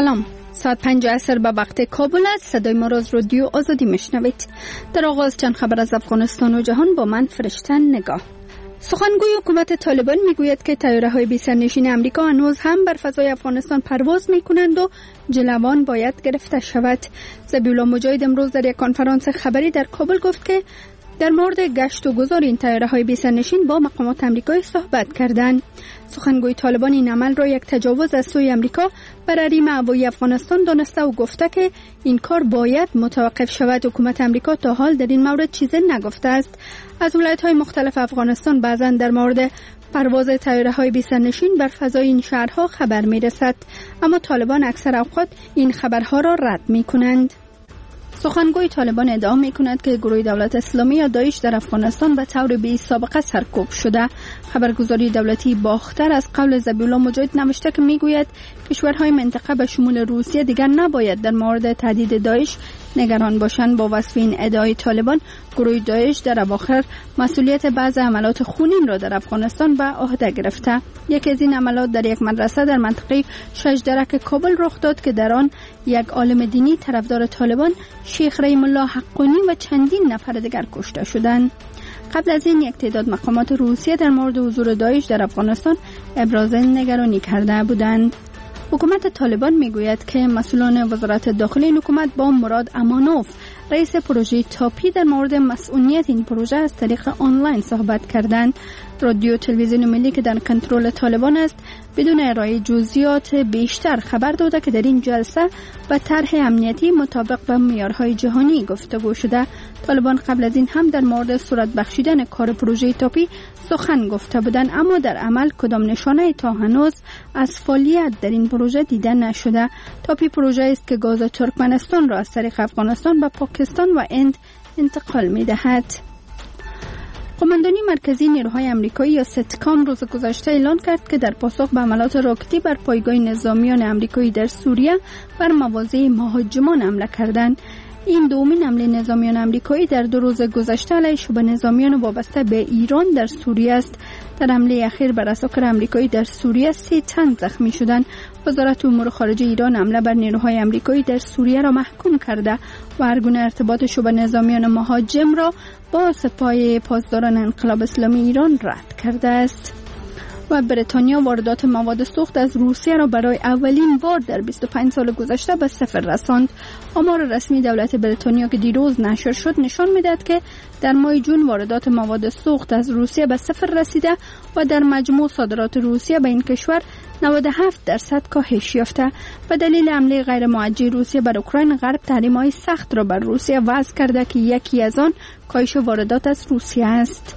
سلام، ساعت 5 عصر به وقت کابل است. صدای ما را از رادیو آزادی میشنوید. در آغاز چند خبر از افغانستان و جهان با من فرشته نگاه. سخنگوی حکومت طالبان میگوید که طیاره‌های بی سرنشین آمریکا هنوز هم بر فضای افغانستان پرواز میکنند و جلوان باید گرفته شود. ذبیحالله مجاهد امروز در یک کنفرانس خبری در کابل گفت که در مورد گشت و گذار این طیاره‌های بی سرنشین با مقامات آمریکایی صحبت کردند. سخنگوی طالبان این عمل را یک تجاوز از سوی آمریکا بر حریم هوایی افغانستان دانسته و گفته که این کار باید متوقف شود. حکومت آمریکا تا حال در این مورد چیزی نگفته است. از ولایت‌های مختلف افغانستان بعضاً در مورد پرواز طیاره‌های بی سرنشین بر فضای این شهرها خبر می‌رسد، اما طالبان اکثر اوقات این خبرها را رد می‌کنند. سخنگوی طالبان ادعا می‌کند که گروه دولت اسلامی یا داعش در افغانستان به طور بی سابقه سرکوب شده. خبرگزاری دولتی باختر از قول ذبیحالله مجاهد نوشته که میگوید کشورهای منطقه به شمول روسیه دیگر نباید در مورد تهدید داعش نگران باشند. با وصف این ادعای طالبان، گروه داعش در اواخر مسئولیت بعض عملات خونین را در افغانستان به عهده گرفته. یکی از این عملات در یک مدرسه در منطقه شجدرک کابل رخ داد که در آن یک عالم دینی طرفدار طالبان شیخ رحیم الله حقانی و چندین نفر دیگر کشته شدند. قبل از این یک تعداد مقامات روسیه در مورد حضور داعش در افغانستان ابراز نگرانی کرده بودند. حکومت طالبان میگوید که مسئولان وزارت داخلی این حکومت با مراد امانوف، رئیس پروژه تاپی، در مورد مسئولیت این پروژه از طریق آنلاین صحبت کردند. رادیو تلویزیون ملی که در کنترل طالبان است بدون ارائه جزئیات بیشتر خبر داده که در این جلسه به طرح امنیتی مطابق با معیارهای جهانی گفتگو شده. طالبان قبل از این هم در مورد صورت بخشیدن کار پروژه تاپی سخن گفته بودند، اما در عمل کدام نشانه تا هنوز از فعالیت در این پروژه دیده نشده. تاپی پروژه است که گاز ترکمنستان را از طریق افغانستان به پاکستان و هند انتقال می‌دهد. قماندانی مرکزی نیروهای آمریکایی یا ستکام روز گذشته اعلام کرد که در پاسخ به حملات راکتی بر پایگاه نظامیان آمریکایی در سوریه بر مواضع مهاجمان حمله کردند. این دومین حمله نظامیان آمریکایی در 2 روز گذشته علیه شبه نظامیان وابسته به ایران در سوریه است. در حمله اخیر بر اساکر آمریکایی در سوریه 3 تن زخمی شدند. وزارت امور خارجه ایران حمله بر نیروهای آمریکایی در سوریه را محکوم کرده و هر گونه ارتباط شبه نظامیان مهاجم را با سپاه پاسداران انقلاب اسلامی ایران رد کرده است. و بریتانیا واردات مواد سوخت از روسیه را برای اولین بار در 25 سال گذشته به صفر رساند. آمار رسمی دولت بریتانیا که دیروز نشر شد نشان می‌دهد که در ماه جون واردات مواد سوخت از روسیه به صفر رسیده و در مجموع صادرات روسیه به این کشور 97% کاهش یافته. به دلیل حمله غیر موجه روسیه بر اوکراین، غرب تحریم‌های سخت را بر روسیه وضع کرده که یکی از آن کاهش واردات از روسیه است.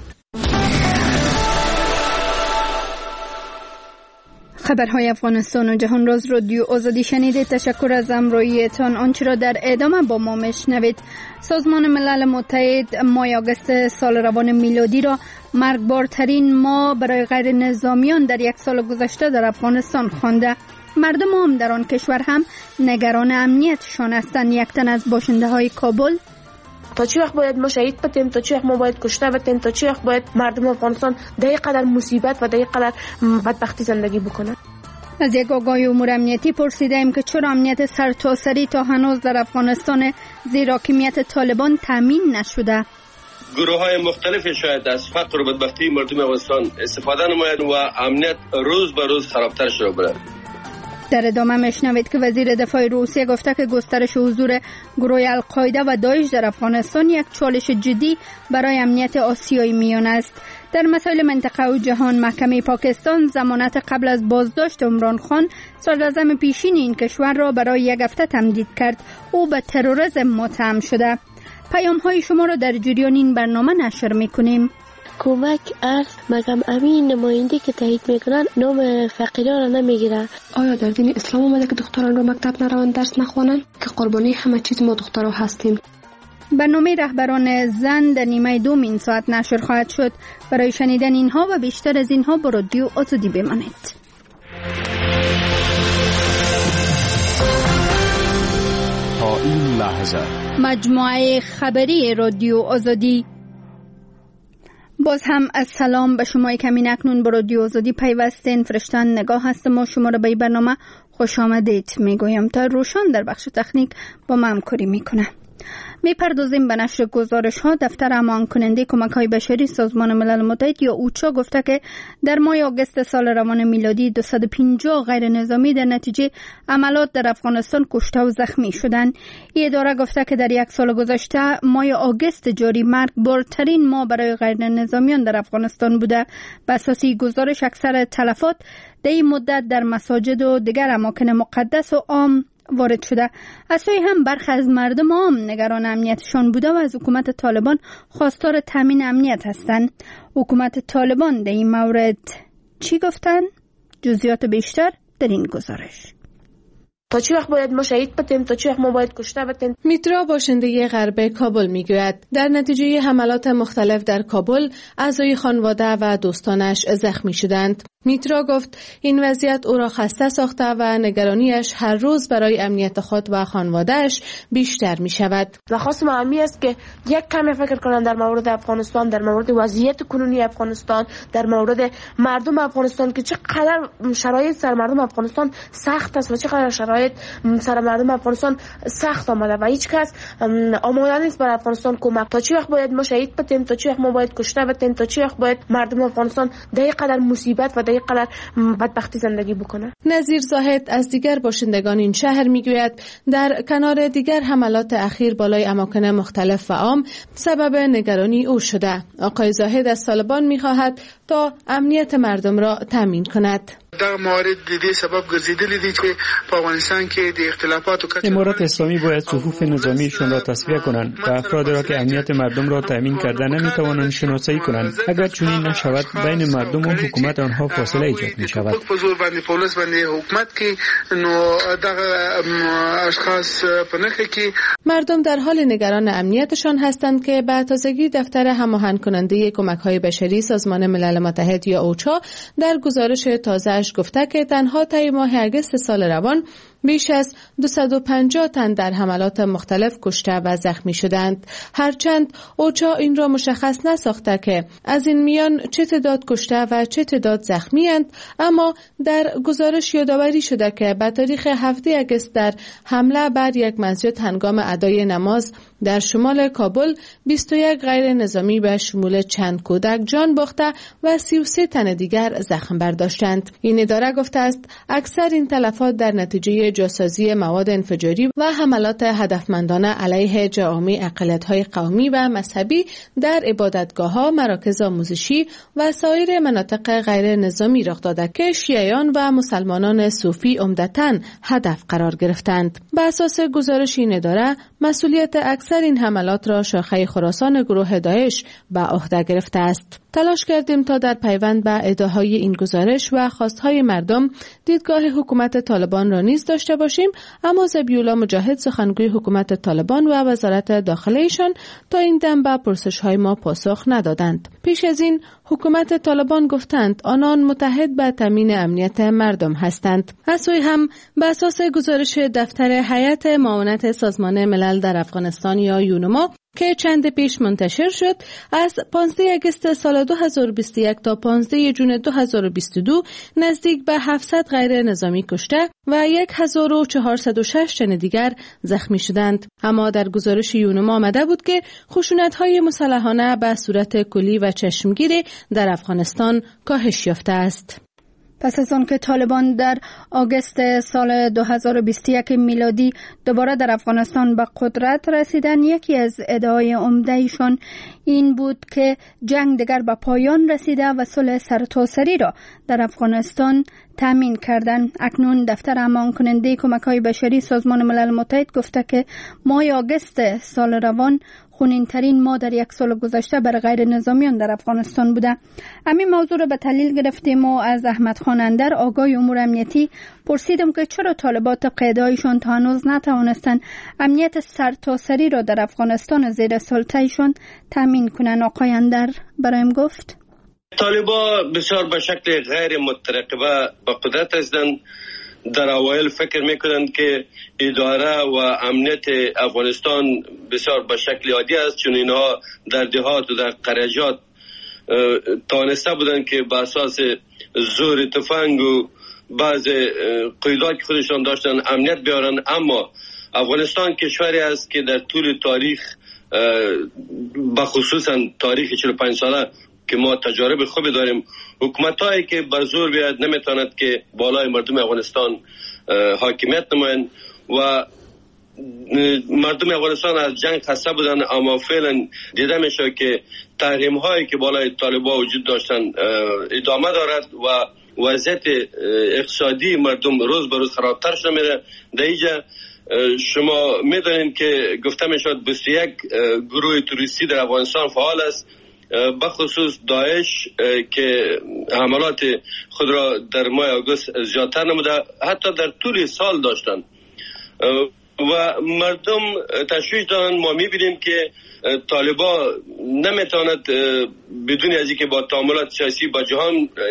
خبرهای افغانستان و جهان راز رادیو آزادی شنیدید. تشکر از همراهیتان. آنچه را در ادامه با ما میشنوید. سازمان ملل متحد ماه آگوست سال روان میلادی را مرگبارترین ماه برای غیر نظامیان در یک سال گذشته در افغانستان خوانده. مردم هم در آن کشور هم نگران امنیتشان هستند. یک تن از باشنده های کابل: تا چه وقت باید ما شهید بتیم؟ تا چه وقت ما باید کشته بتیم؟ تا چه وقت باید مردم افغانستان در این قدر مصیبت و در این قدر بدبختی زندگی بکنن؟ از یک آگاهی امور امنیتی پرسیدیم که چرا امنیت سرتاسری تا هنوز در افغانستان زیر حاکمیت طالبان تامین نشده. گروه‌های مختلفی شاید از فقر و بدبختی مردم افغانستان استفاده نمایند و امنیت روز به روز خرابتر شده بوده. در ادامه میشنوید که وزیر دفاع روسیه گفته که گسترش حضور گروه القاعده و داعش در افغانستان یک چالش جدی برای امنیت آسیای میان است. در مسائل منطقه و جهان، محکمه پاکستان ضمانت قبل از بازداشت عمران خان، صدراعظم پیشین این کشور را برای 1 هفته تمدید کرد. او به تروریسم متهم شده. پیام‌های شما را در جریان این برنامه نشر می‌کنیم. کمک است مگم امین نماینده که تایید میکنن نام فقیران را نمیگیرن. آیا در دین اسلام اومده که دختران رو مکتب نروند درس نخوانند؟ که قربانی همه چیز ما دخترها هستیم. برنامه رهبران زن در نیمه دوم این ساعت نشر خواهد شد. برای شنیدن اینها و بیشتر از اینها با رادیو آزادی بمانید. تا این لحظه مجموعه خبری رادیو آزادی. باز هم از سلام به شما کمین اکنون به رادیو آزادی پیوستین. فرشتن نگاه هستم ما شما را به این برنامه خوش آمدید میگویم. تا روشان در بخش تکنیک با ما همکاری میکنه. میپردازیم به نشر گزارش ها. دفتر امان کننده کمک های بشری سازمان ملل متحد یا اوچا گفته که در ماه آگوست سال روان میلادی 250 غیر نظامی در نتیجه عملات در افغانستان کشته و زخمی شدند. این اداره گفته که در یک سال گذشته ماه آگوست جاری مرگبارترین ماه برای غیر نظامیان در افغانستان بوده. به اساس گزارش اکثر تلفات در این مدت در مساجد و دیگر اماکن مقدس و عام وارد شده. از سوی هم برخی از مردم عام نگران امنیتشان بوده و از حکومت طالبان خواستار تامین امنیت هستند. حکومت طالبان در این مورد چی گفتن؟ جزئیات بیشتر در این گزارش. تا چه وقت باید ما شهید بتیم؟ تا چه وقت ما باید کشته بتیم؟ میترا باشنده غرب کابل میگوید در نتیجه حملات مختلف در کابل اعضای خانواده و دوستانش زخمی شدند. میترا گفت این وضعیت او را خسته ساخته و نگرانیش هر روز برای امنیت خود و خانواده‌اش بیشتر می شود. درخواست ما همی است که یک کمی فکر کنند در مورد افغانستان، در مورد وضعیت کنونی افغانستان، در مورد مردم افغانستان که چقدر شرایط سر مردم افغانستان سخت است و چقدر شرایط سر مردم افغانستان سخت آمده و هیچ کس آماده نیست برای افغانستان کمک. تا چه وقت باید ما شهید بتیم؟ تا چه وقت ما باید کشته بتیم؟ تا چه وقت باید مردم افغانستان در اینقدر مصیبت و در اینقدر بدبختی زندگی بکنه؟ نظیر زاهد از دیگر باشندگان این شهر میگوید در کنار دیگر حملات اخیر بالای اماکن مختلف و عام سبب نگرانی او شده. آقای زاهد از طالبان میخواهد تا امنیت مردم را تامین کند. دا موارد د دې سبب ګرځیدلې دي چې په افغانستان کې د اختلافاتو کچه امارات اسلامی باید صفوف نظامیشان را تصفیه کنند و افراد را که امنیت مردم را تامین کرده نمیتوانند شناسایی کنند. اگر چنین نشود بین مردم و حکومت آنها فاصله ایجاد می شود. په زور باندې پولیس باندې حکومت کې نو دغه اشخاص په نخ کې مردم در حال نگران امنیتشان هستند که به تازگی دفتر هماهنگ کننده کمک‌های بشری سازمان ملل متحد یا اوچا در گزارش تازه گفته که تنها طی ماه آگوست سال روان بیش از 250 تن در حملات مختلف کشته و زخمی شدند. هرچند اوچا این را مشخص نساخته که از این میان چه تعداد کشته و چه تعداد زخمی اند، اما در گزارش یادآوری شده که به تاریخ 7 آگوست در حمله بر یک مسجد هنگام ادای نماز در شمال کابل 21 غیر نظامی به شمول چند کودک جان باخته و 33 تن دیگر زخم برداشتند. این اداره گفته است اکثر این تلفات در نتیجه جاسازی مواد انفجاری و حملات هدفمندانه علیه جوامع اقلیت‌های قومی و مذهبی در عبادتگاه‌ها، مراکز آموزشی و سایر مناطق غیر نظامی رخ داده که شیعیان و مسلمانان صوفی عمدتاً هدف قرار گرفتند. به اساس گزارش این اداره مسئولیت اکثر این حملات را شاخه خراسان گروه داعش به عهده گرفته است. تلاش کردیم تا در پیوند به ادعاهای این گزارش و خواستهای مردم دیدگاه حکومت طالبان را نیز داشته باشیم، اما ذبیح‌الله مجاهد سخنگوی حکومت طالبان و وزارت داخله‌شان تا این دم به پرسش‌های ما پاسخ ندادند. پیش از این حکومت طالبان گفتند آنان متحد به تامین امنیت مردم هستند. از سوی هم به اساس گزارش دفتر هیئت معاونت سازمان ملل در افغانستان یا یونما که چند پیش منتشر شد، از 15 آگوست سال 2021 تا 15 جون 2022 نزدیک به 700 غیر نظامی کشته و 1406 تن دیگر زخمی شدند. اما در گزارش یونما آمده بود که خشونت‌های مسلحانه به صورت کلی و چشمگیر در افغانستان کاهش یافته است. پس از آن که طالبان در آگوست سال 2021 میلادی دوباره در افغانستان به قدرت رسیدن، یکی از ادعای عمده‌ایشان این بود که جنگ دیگر به پایان رسیده و صلح سرتاسری را در افغانستان تامین کردن. اکنون دفتر امان کننده کمک‌های بشری سازمان ملل متحد گفته که ماه آگوست سال روان خونین ترین ماه در یک سال گذشته برای غیر نظامیان در افغانستان بوده. همین موضوع را به تحلیل گرفتیم و از احمد خان اندر آگاه امور امنیتی پرسیدم که چرا طالبات قیدایشان تا هنوز نتوانستند امنیت سرتاسری را در افغانستان زیر سلطه‌شان تامین کنند. آقای اندر برایم گفت طالبا بسیار به شکل غیر مترقبه به قدرت هستند. در اوایل فکر میکنند که اداره و امنیت افغانستان بسیار به شکل عادی است، چون اینها در دهات و در قریجات توانسته بودن که به اساس زور تفنگ و بعض قیودات که خودشان داشتن امنیت بیارن. اما افغانستان کشوری است که در طول تاریخ بخصوصا تاریخ 45 ساله که ما تجارب خوبی داریم، حکومتایی که بر زور بیاد نمیتواند که بالای مردم افغانستان حاکمیت نمایند و مردم افغانستان از جنگ خسته بودن. اما فعلا دیده میشه که تحریم هایی که بالای طالبان وجود داشتن ادامه دارد و وضعیت اقتصادی مردم روز به روز خرابتر شده میره. در اینجا شما میدونید که گفته میشد 21 گروه توریستی در افغانستان فعال است، بخصوص داعش که حملات خود را در ماه آگوست زیادتر نموده، حتی در طول سال داشتند و مردم تشویش دارن. ما میبینیم که طالبان نمیتواند بدون از اینکه با تعاملات سیاسی با جهان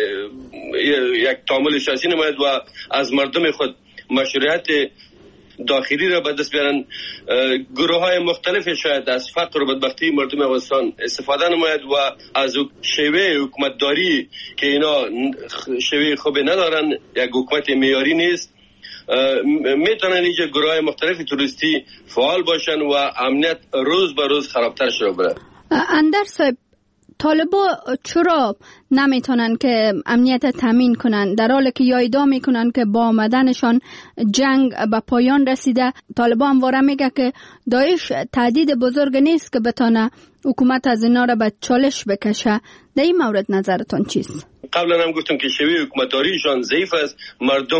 یک تعامل سیاسی نماید و از مردم خود مشروعیت داخلی را به دست بیارن. گروه های مختلف شاید از فقر و بدبختی مردم افغانستان استفاده نماید و از شیوه حکومتداری که اینا شیوه خوبی ندارن، یک حکومت معیاری نیست، میتونن اینجا گروه های مختلف توریستی فعال باشن و امنیت روز به روز خرابتر شده بره. اندر صاحب، طالبا چرا نمیتونن که امنیت تامین کنن در حالی که یا ادعا میکنن که با آمدنشان جنگ به پایان رسیده؟ طالبا همواره میگه که داعش تهدید بزرگ نیست که بتونه حکومت از اینا را به چالش بکشه. در این مورد نظرتون چیست؟ قبلا هم گفتم که شیوه حکومتداریشان ضعیف است. مردم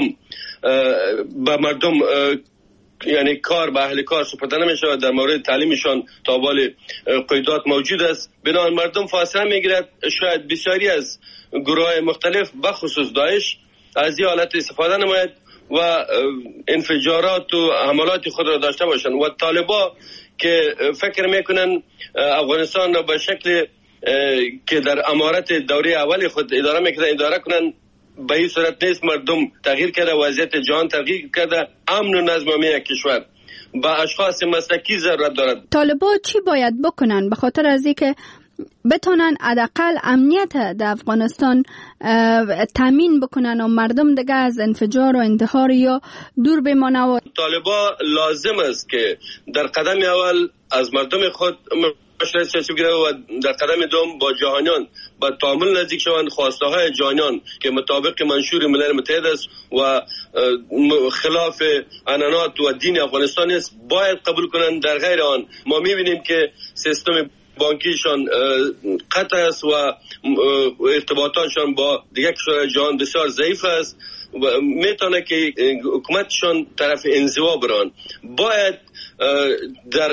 به مردم یعنی کار به اهل کار سپرده نمیشه. در مورد تعلیمشان تابال قیودات موجود است، بنابراین مردم فاصله میگیرد. شاید بسیاری از گروه مختلف بخصوص داعش از این حالت استفاده نماید و انفجارات و حملات خود را داشته باشند و طالبان که فکر میکنن افغانستان را به شکل که در امارت دوره اول خود اداره کنن، به این صورت نیست. مردم تغییر کرده، وضعیت جهان تغییر کرده، امن و نظم یک کشور با اشخاص مسلکی ضرورت دارد. طالبان چی باید بکنن به خاطر از اینکه بتونن حداقل امنیت در افغانستان تامین بکنن و مردم دیگه از انفجار و اندهار یا دور بمانه؟ طالبان لازم است که در قدم اول از مردم خود مشورت سیاسی بگیره و در قدم دوم با جهانیان با تعامل نزدیک شوند. خواسته های جهانیان که مطابق منشور ملل متحد است و خلاف عنعنات و دین افغانستان است باید قبول کنند. در غیر آن ما میبینیم که سیستم بانکیشان قطع است و ارتباطاتشان با دیگر کشورهای جهان بسیار ضعیف است و میتونه که حکومتشان طرف انزوا برن. باید در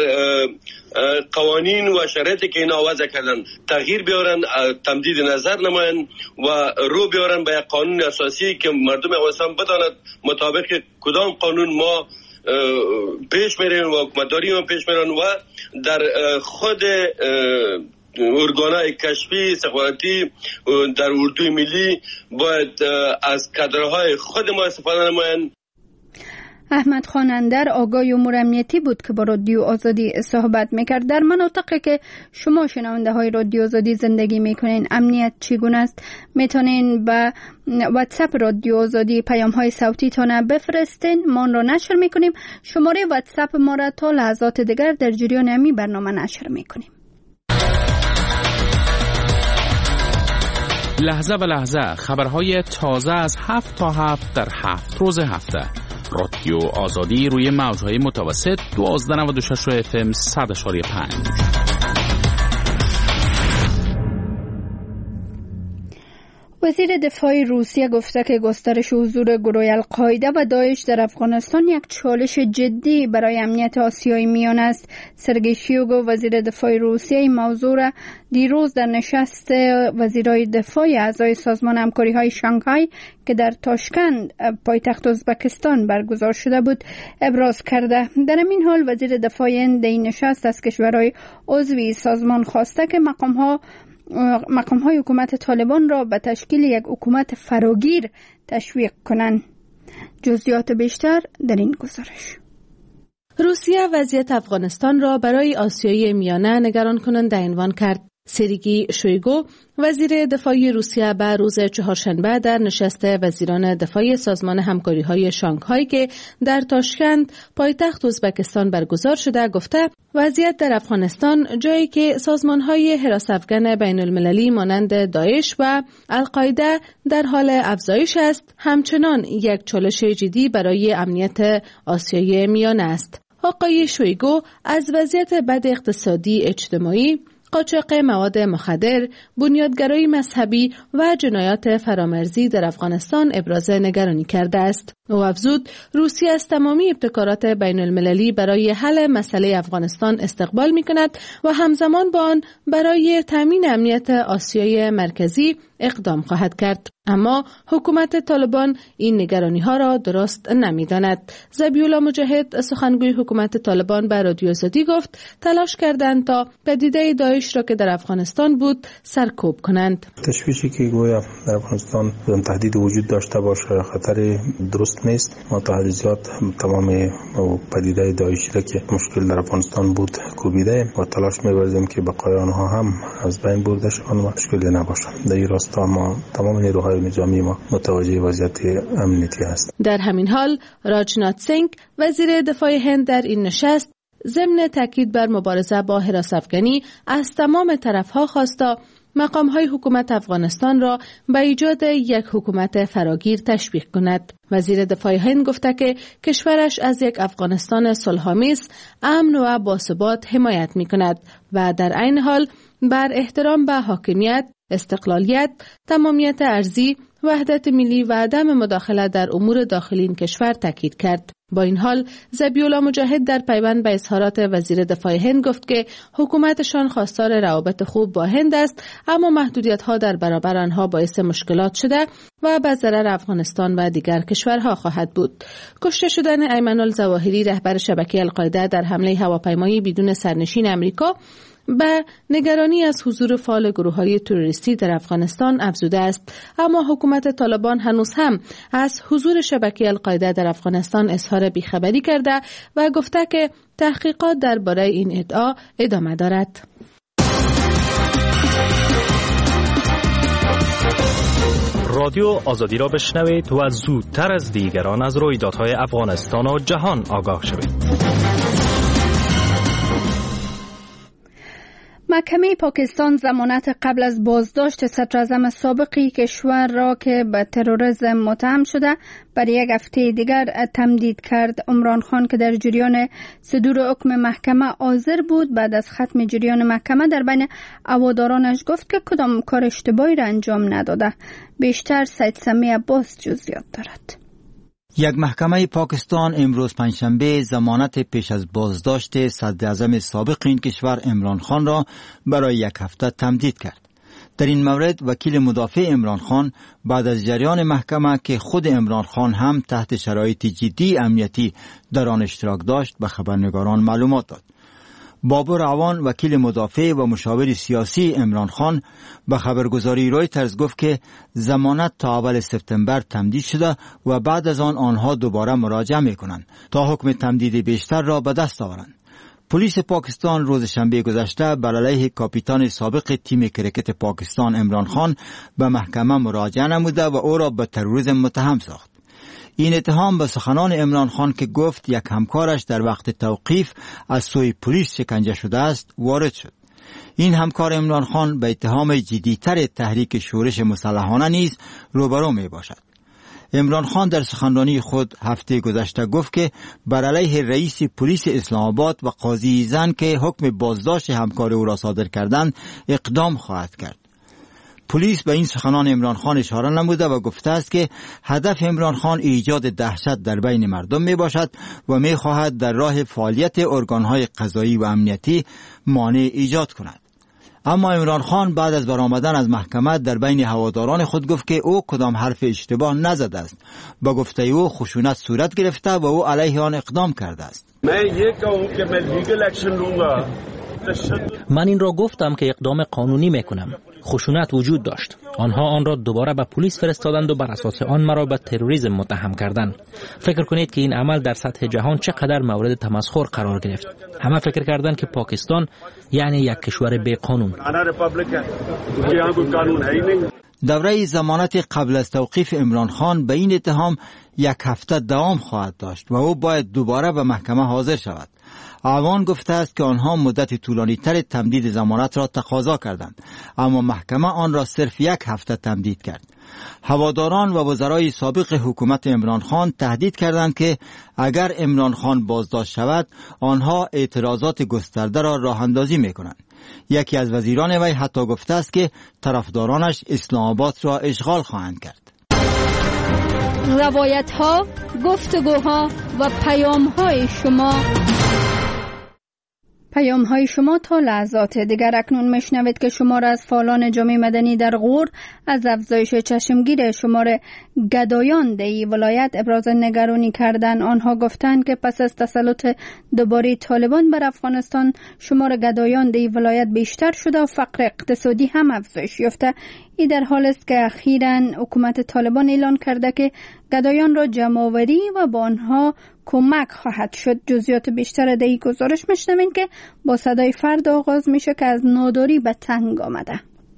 قوانین و شرایطی که اینا وضع کردن تغییر بیارن، تمدید نظر نماین و رو بیارن به یک قانون اساسی که مردم افغانستان بداند مطابق کدام قانون ما پیش میریم و حکومتداری ما پیش میرن و در خود ارگانهای کشفی استخباراتی در اردوی ملی باید از کادرهای خود ما استفاده نماین. احمد خان اندر آگاه امور امنیتی بود که با رادیو آزادی صحبت میکرد. در مناطقی که شما شنونده های رادیو آزادی زندگی میکنین امنیت چگونه است؟ میتونین به واتساپ رادیو آزادی پیام های صوتی تانه بفرستین، ما را نشر میکنیم. شماره واتساپ ما را تا لحظات دیگر در جریان امی برنامه نشر میکنیم. لحظه به لحظه خبرهای تازه از 7 تا 7 در 7 روز هفته. رادیو آزادی روی موج‌های متوسط 1296 FM 100.5. وزیر دفاع روسیه گفته که گسترش حضور گروه القاعده و داعش در افغانستان یک چالش جدی برای امنیت آسیای میانه است. سرگئی شویگو وزیر دفاع روسیه این موضوع را دیروز در نشست وزیرای دفاع اعضای سازمان همکاری‌های شانگهای که در تاشکند پایتخت ازبکستان برگزار شده بود ابراز کرده. در این حال وزیر دفاع هند این نشست از کشورهای عضو سازمان خواسته که مقام‌های حکومت طالبان را به تشکیل یک حکومت فراگیر تشویق کنند. جزئیات بیشتر در این گزارش. روسیه وضعیت افغانستان را برای آسیای میانه نگران کننده عنوان کرد. سرگئی شویگو وزیر دفاع روسیه به روز چهارشنبه در نشست وزیران دفاع سازمان همکاری‌های شانگهای که در تاشکند پایتخت ازبکستان برگزار شده گفته وضعیت در افغانستان جایی که سازمان‌های حراس افغان بین‌المللی مانند داعش و القاعده در حال افزایش است، همچنان یک چالش جدی برای امنیت آسیای میانه است. آقای شویگو از وضعیت بد اقتصادی اجتماعی، قاچاق مواد مخدر، بنیادگرایی مذهبی و جنایات فرامرزی در افغانستان ابراز نگرانی کرده است. او افزود روسیه از تمامی ابتکارات بین المللی برای حل مسئله افغانستان استقبال می کند و همزمان با آن برای تامین امنیت آسیای مرکزی اقدام خواهد کرد. اما حکومت طالبان این نگرانی ها را درست نمی داند. ذبیحالله مجاهد سخنگوی حکومت طالبان به رادیو آزادی گفت تلاش کردند تا پدیده داعش را که در افغانستان بود سرکوب کنند. تشویشی که گویا در افغانستان تهدید وجود داشته باشه خطر درست نیست. ما تا حد زیاد تمام پدیده داعشی را که مشکل در افغانستان بود کوبیده و تلاش می‌ورزیم که بقای آنها هم از بین برده شوند و مشکلی نباشه. در این راستا ما تمام نیروهای نظامی ما متوجه وضعیت امنیتی هست. در همین حال راجنات سینگ وزیر دفاع هند در این نشست ضمن تاکید بر مبارزه با حراس افغانی از تمام طرف‌ها خواست تا مقام‌های حکومت افغانستان را به ایجاد یک حکومت فراگیر تشویق کند. وزیر دفاع هند گفته که کشورش از یک افغانستان صلح‌آمیز، امن و باثبات حمایت می‌کند و در عین حال بر احترام به حاکمیت، استقلالیت، تمامیت ارضی، وحدت ملی و عدم مداخله در امور داخلی این کشور تاکید کرد. با این حال ذبیحالله مجاهد در پیوند به اظهارات وزیر دفاع هند گفت که حکومتشان خواستار روابط خوب با هند است، اما محدودیت‌ها در برابر آنها باعث مشکلات شده و به ضرر افغانستان و دیگر کشورها خواهد بود. کشته شدن ایمن الظواهری رهبر شبکه القاعده در حمله هواپیمایی بدون سرنشین امریکا به نگرانی از حضور فعال گروه‌های تروریستی در افغانستان افزوده است، اما حکومت طالبان هنوز هم از حضور شبکه القاعده در افغانستان اظهار بیخبری کرده و گفته که تحقیقات درباره این ادعا ادامه دارد. رادیو آزادی را بشنوید و زودتر از دیگران از رویدادهای افغانستان و جهان آگاه شوید. محکمه پاکستان ضمانت قبل از بازداشت صدراعظم سابقی کشور را که به تروریسم متهم شده برای یک هفته دیگر تمدید کرد. عمران خان که در جریان صدور حکم محکمه حاضر بود، بعد از ختم جریان محکمه در بین هوادارانش گفت که کدام کار اشتباهی را انجام نداده. بیشتر سید سمی عباس جزئیات دارد. یک محکمه پاکستان امروز پنجشنبه ضمانت پیش از بازداشت صدراعظم سابق این کشور عمران خان را برای یک هفته تمدید کرد. در این مورد وکیل مدافع عمران خان بعد از جریان محکمه که خود عمران خان هم تحت شرایط جدی امنیتی در آن اشتراک داشت به خبرنگاران معلومات داد. بابر عوان وکیل مدافع و مشاور سیاسی عمران خان به خبرگزاری رویترز گفت که ضمانت تا اول سپتامبر تمدید شده و بعد از آنها دوباره مراجعه میکنند تا حکم تمدید بیشتر را به دست آورند. پلیس پاکستان روز شنبه گذشته بر علیه کاپیتان سابق تیم کرکت پاکستان عمران خان به محکمه مراجعه نموده و او را به تروریسم متهم ساخت. این اتهام به سخنان عمران خان که گفت یک همکارش در وقت توقیف از سوی پلیس شکنجه شده است وارد شد. این همکار عمران خان به اتهام جدی‌تر تحریک شورش مسلحانه نیز روبرو می باشد. عمران خان در سخنرانی خود هفته گذشته گفت که بر علیه رئیس پلیس اسلام آباد و قاضی زن که حکم بازداشت همکار او را صادر کردند اقدام خواهد کرد. پلیس به این سخنان عمران خان اشاره نموده و گفته است که هدف عمران خان ایجاد دهشت در بین مردم می باشد و می خواهد در راه فعالیت ارگانهای قضایی و امنیتی مانع ایجاد کند. اما عمران خان بعد از برآمدن از محکمه در بین هواداران خود گفت که او کدام حرف اشتباه نزده است. با گفته او خشونت صورت گرفته و او علیه آن اقدام کرده است. من این را گفتم که اقدام قانونی میکنم. خشونت وجود داشت. آنها آن را دوباره به پلیس فرستادند و بر اساس آن مرا به تروریسم متهم کردند. فکر کنید که این عمل در سطح جهان چقدر مورد تمسخر قرار گرفت. همه فکر کردند که پاکستان یعنی یک کشور بی قانون. دوره ضمانت قبل از توقیف عمران خان به این اتهام 1 هفته دوام خواهد داشت و او باید دوباره به محکمه حاضر شود. اعوان گفته است که آنها مدت طولانی تر تمدید ضمانت را تقاضا کردند، اما محکمه آن را صرف 1 هفته تمدید کرد. هواداران و وزرای سابق حکومت عمران خان تهدید کردند که اگر عمران خان بازداشت شود آنها اعتراضات گسترده را راه اندازی می‌کنند. یکی از وزیران وی حتی گفته است که طرفدارانش اسلام آباد را اشغال خواهند کرد. روایت ها، گفتگوها و پیام های شما تا لحظات دیگر. اکنون میشنوید که شمار از فعالان جامعه مدنی در غور از افزایش چشمگیر شمار گدایان در این ولایت ابراز نگرانی کردند. آنها گفتند که پس از تسلط دوباره طالبان بر افغانستان شمار گدایان در این ولایت بیشتر شده و فقر اقتصادی هم افزایش یافته. این در حال است که اخیراً حکومت طالبان اعلان کرده که گدایان را جمع‌آوری و با آنها کمک خواهد شد. جزئیات بیشتر در این گزارش میشنوین که با صدای فرد آغاز میشه که از ناداری به تنگ آمده.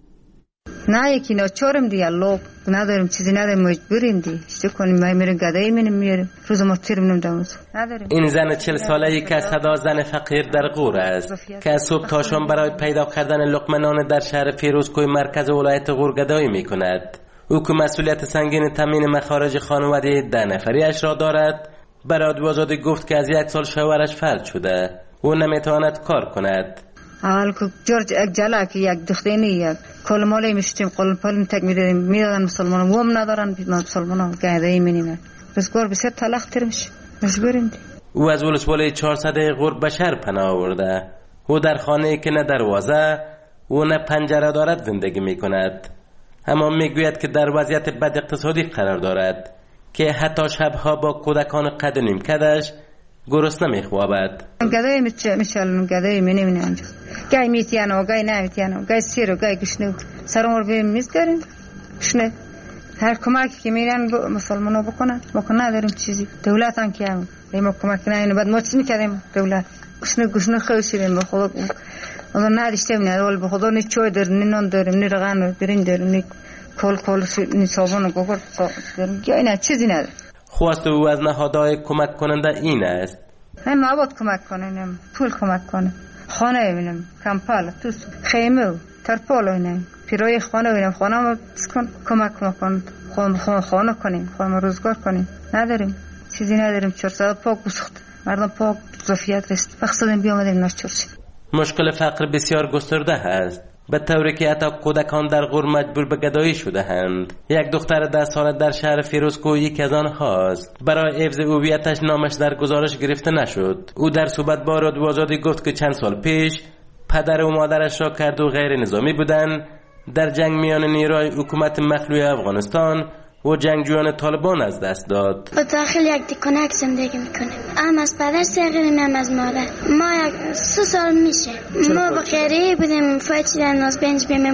نه یکی ناچارم دی الله نداریم، چیزی نداریم، مجبوریم دی چه کنیم؟ ما میریم گدایی میریم روز ما تیرم نداریم. این زن 40 ساله‌ای که صدا زن فقیر در غور است که از صبح تا شام برای پیدا کردن لقمه نان در شهر فیروزکوه مرکز ولایت غور گدایی میکند. او که مسئولیت سنگین تامین مخارج خانواده 10 نفریش را دارد، برای آزادی گفت که از 1 سال شوهرش فلج شده او نمیتواند کار کند. اول که جورج یک جلا که یک دختینی یک کلمالی میشتیم قلمپال تک میدادن مسلمان و هم ندارن مسلمان ها گهدهی مینیمه بس گور بسیار طلاق ترمش مجبوریم دی. او از ولسوالی 400 غور به شهر پناه آورده. او در خانه که نه دروازه و نه پنجره دارد زندگی میکند، اما میگوید که در وضعیت بد اقتصادی قرار دارد که حتی شبها با کودکان قد نیم کدش گرسنه میخوابد. گدایی میشالم گدایی مینیمه انجا گای میتیانو گای نمیتیانو گای سیرو گای گشنو سرمور بیم میزگرین گشنه هر کمکی که میرن مسلمانو بکنن نداریم چیزی. دولت هم که هم ما کمک نمیکنه بعد ما چی میکردیم؟ دولت گشنه خوشیدیم به خدا اما نداشتیم نه اول به خدا نه چای داریم نه نان داریم نه رغن برنج داریم نه کل نه صابون و گوگل داریم یا نه چیزی نداریم. خواست او از نهادهای کمک کننده این است هم مواد کمک کنیم، پول کمک کنیم، خانه ببینیم، کمپال، توس، خیمه و ترپال ببینیم، پیرای خانه ببینیم، خانه ما کمک کنیم، خانه کنیم، خانه روزگار کنیم. نداریم، چیزی نداریم. 400 پاک بسخت، مردم پاک ظرفیت رست، بخصدیم بیامدیم ناشور شد. مشکل فقر بسیار گسترده است، به طوری که حتی کودکان در غور مجبور به گدایی شده اند. یک دختر 10 ساله در شهر فیروزکوه یکی از آنهاست. برای حفظ هویتش نامش در گزارش گرفته نشد. او در صحبت با رادیو آزادی گفت که چند سال پیش پدر و مادرش را کرد و غیر نظامی بودند در جنگ میان نیروهای حکومت مخلوع افغانستان و جنگجویان طالبان از دست داد. با داخل یک دکونک زندگی میکنیم. هم از پدر سرگیریم هم از مادر. ما 3 سال میشه. ما با خیریه بودیم فایچیدن از بنج بیم.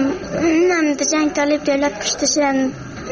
هم در جنگ طالب دولت کشته شدن.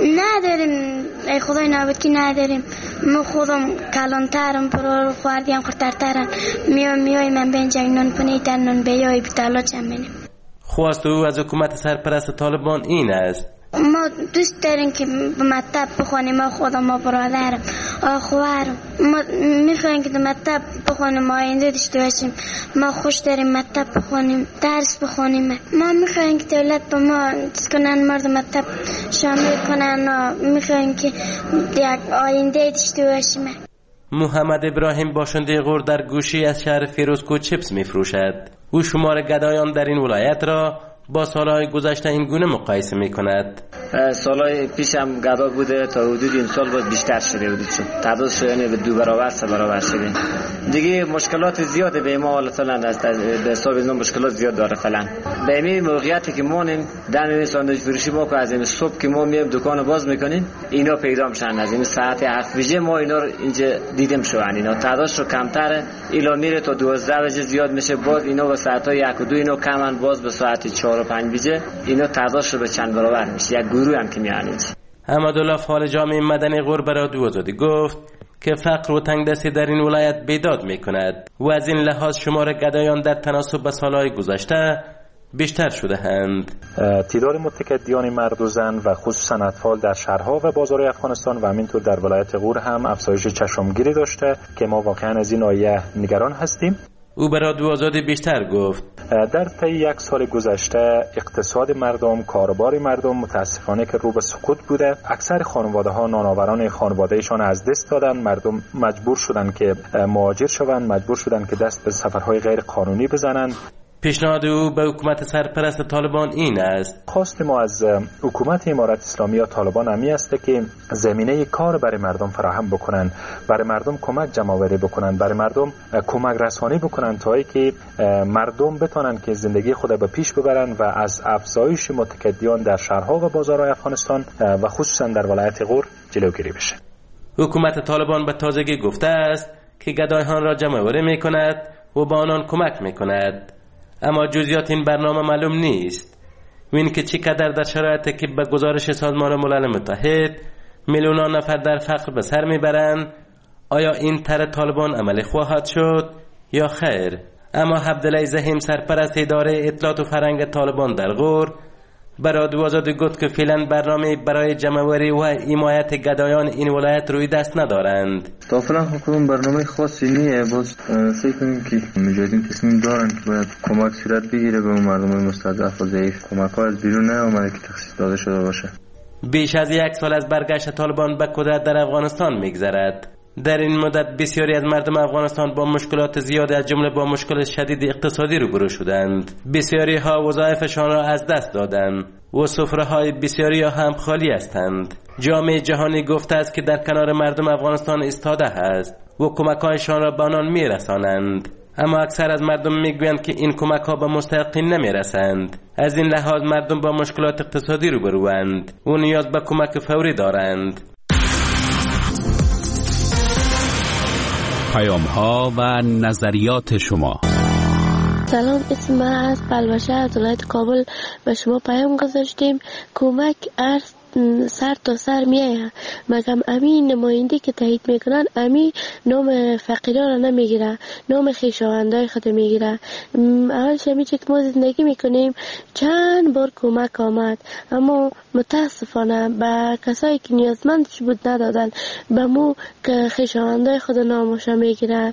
نداریم ای خدای نابود که نداریم. ما خودم کلانترم پرو خواردیم خورترترم. میای من بنج نون پنیتر نون بیایی بتالا چمینیم. خواست او از حکومت سرپرست طالبان این است: ما دوست داریم که به مکتب بخونیم. ما خودم ما برادرم خواهرم ما میخوایم که به مکتب بخونیم، آینده داشته باشیم. ما خوش داریم مکتب بخونیم، درس بخونیم. ما میخوایم که دولت به ما چیز کنن، مرد مکتب شامل کنن و میخوایم که یک آینده داشته باشیم. محمد ابراهیم باشنده غور در گوشی از شهر فیروزکوه چیپس میفروشد. او شمار گدایان در این ولایت را با سالهای گذشته این گونه مقایسه می کند. سالهای پیش هم گدا بوده، تا حدود این سال باید بیشتر شده بود. تعدادش یعنی به 2 برابر 3 برابر شده. دیگه مشکلات زیاده به ما مثلا است، به حساب این مشکلات زیاد داره فعلا. به این موقعیتی که مونیم در ساندویچ فروشی ما که از این صبح که ما میایم دکان باز میکنیم اینا پیدا میشن. از این ساعت 7 بجه ما اینا رو اینجا دیدیم شو، یعنی اینا تعدادش رو کمتره، اینا میره تا 12 بجه زیاد میشه، باز اینا به ساعت 1 و 2 اینا کمن، باز به ساعت 4 4-5 بیجه اینا تعدادش رو به چند برابر میشه. یک گروه هم که میانید. احمدالله فعال جامعه مدنی غور به رادیو آزادی گفت که فقر و تنگدستی در این ولایت بیداد میکند و از این لحاظ شمار گدایان در تناسب به سالهای گذشته بیشتر شده اند. تعداد متکدیان مرد و زن و خصوصا اطفال در شهرها و بازارهای افغانستان و همینطور در ولایت غور هم افزایش چشمگیری داشته که ما واقعا از این ناحیه نگران هستیم. او به رادیو آزادی بیشتر گفت در طی 1 سال گذشته اقتصاد مردم، کاربار مردم متاسفانه که رو به سقوط بوده. اکثر خانواده ها نانآوران خانوادهشان از دست دادن. مردم مجبور شدن که مهاجر شوند، مجبور شدن که دست به سفرهای غیر قانونی بزنند. پیشنهاد او به حکومت سرپرست طالبان این است: خواست ما از حکومت امارت اسلامی یا طالبان همی است که زمینه کار برای مردم فراهم بکنن، برای مردم کمک جمع‌آوری بکنن، برای مردم کمک رسانی بکنن تا اینکه مردم بتونن که زندگی خود به پیش ببرن و از افزایش متکدیان در شهرها و بازارهای افغانستان و خصوصا در ولایت غور جلوگیری بشه. حکومت طالبان به تازگی گفته است که گدایان را جمع‌آوری می‌کند و به آنان کمک می‌کند، اما جزئیات این برنامه معلوم نیست. وین که چقدر در شرایطی که به گزارش سازمان ملل متحد میلیونان نفر در فقر به سر میبرند، آیا این طرح طالبان عملی خواهد شد یا خیر؟ اما عبدالله زحیم سرپرست اداره اطلاعات و فرهنگ طالبان در غور به رادیو آزادی گفت که فعلا برنامه برای جمع‌آوری و حمایت گدایان این ولایت روی دست ندارند. تا فعلا حکومت برنامه خاصی نیست. باز فکر کنیم که مجاهدین تصمیم دارن که باید کمک صورت بگیره به مردم مستضعف و ضعیف. کمک‌ها از بیرون نیامده که تخصیص داده شده باشه. بیش از 1 سال از برگشت طالبان به قدرت در افغانستان میگذرد. در این مدت بسیاری از مردم افغانستان با مشکلات زیاد از جمله با مشکل شدید اقتصادی روبرو شدند. بسیاری ها وظایفشان را از دست دادند و سفره های بسیاری هم خالی هستند. جامعه جهانی گفته است که در کنار مردم افغانستان ایستاده است و کمک‌هایشان را به آنان میرسانند، اما اکثر از مردم میگویند که این کمک‌ها به مستحقین نمیرسند. از این لحاظ مردم با مشکلات اقتصادی روبروند و نیاز به کمک فوری دارند. پیام‌ها و نظریات شما. سلام، اسم من از بلوشه از ولایت کابل. به شما پیام گذاشتیم. کمک ارز سر تا سر میایه، مگم امین نماینده که تایید میکنن امی نام فقیران را نمیگیره، نام خویشاوندای خود میگیره. اولش همی که ما زندگی میکنیم چند بار کمک آمد، اما متاسفانه به کسایی که نیازمندش بود ندادن، به مو که خویشاوندای خود نامشا میگیره.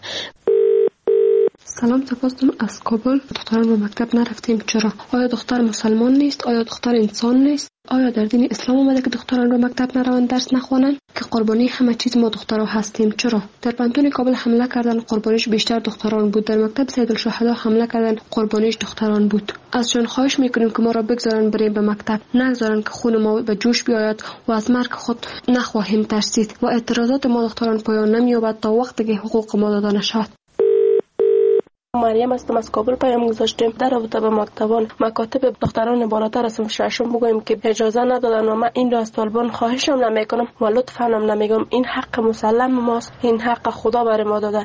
سلام، تپاستم از کابل. دختران به مکتب نرفتیم، چرا؟ آیا دختر مسلمان نیست؟ آیا دختر انسان نیست؟ آیا در دین اسلام اومده که دختران به مکتب نروند، درس نخوانند؟ که قربانی همه چیز ما دخترها هستیم، چرا؟ در پانتون کابل حمله کردن، قربانیش بیشتر دختران بود. در مکتب سیدالشهدا حمله کردن، قربانیش دختران بود. ازشون خواهش میکنیم که ما را بگذارن بریم به مکتب، نگذارن که خون ما به جوش بیاید و از مرگ خود نخواهیم ترسید و اعتراضات ما دختران پایان نمییابد تا وقتی که حقوق ما داده نشود. مریم هستم، از کابل پیام گذاشتیم در رابطه با مکاتب دختران بالاتر از صنف ششم بگوییم که اجازه ندادن و من این را از طالبان خواهشم نمیکنم و لطفا هم نمیگم. این حق مسلم ماست، این حق خدا برای ما داده.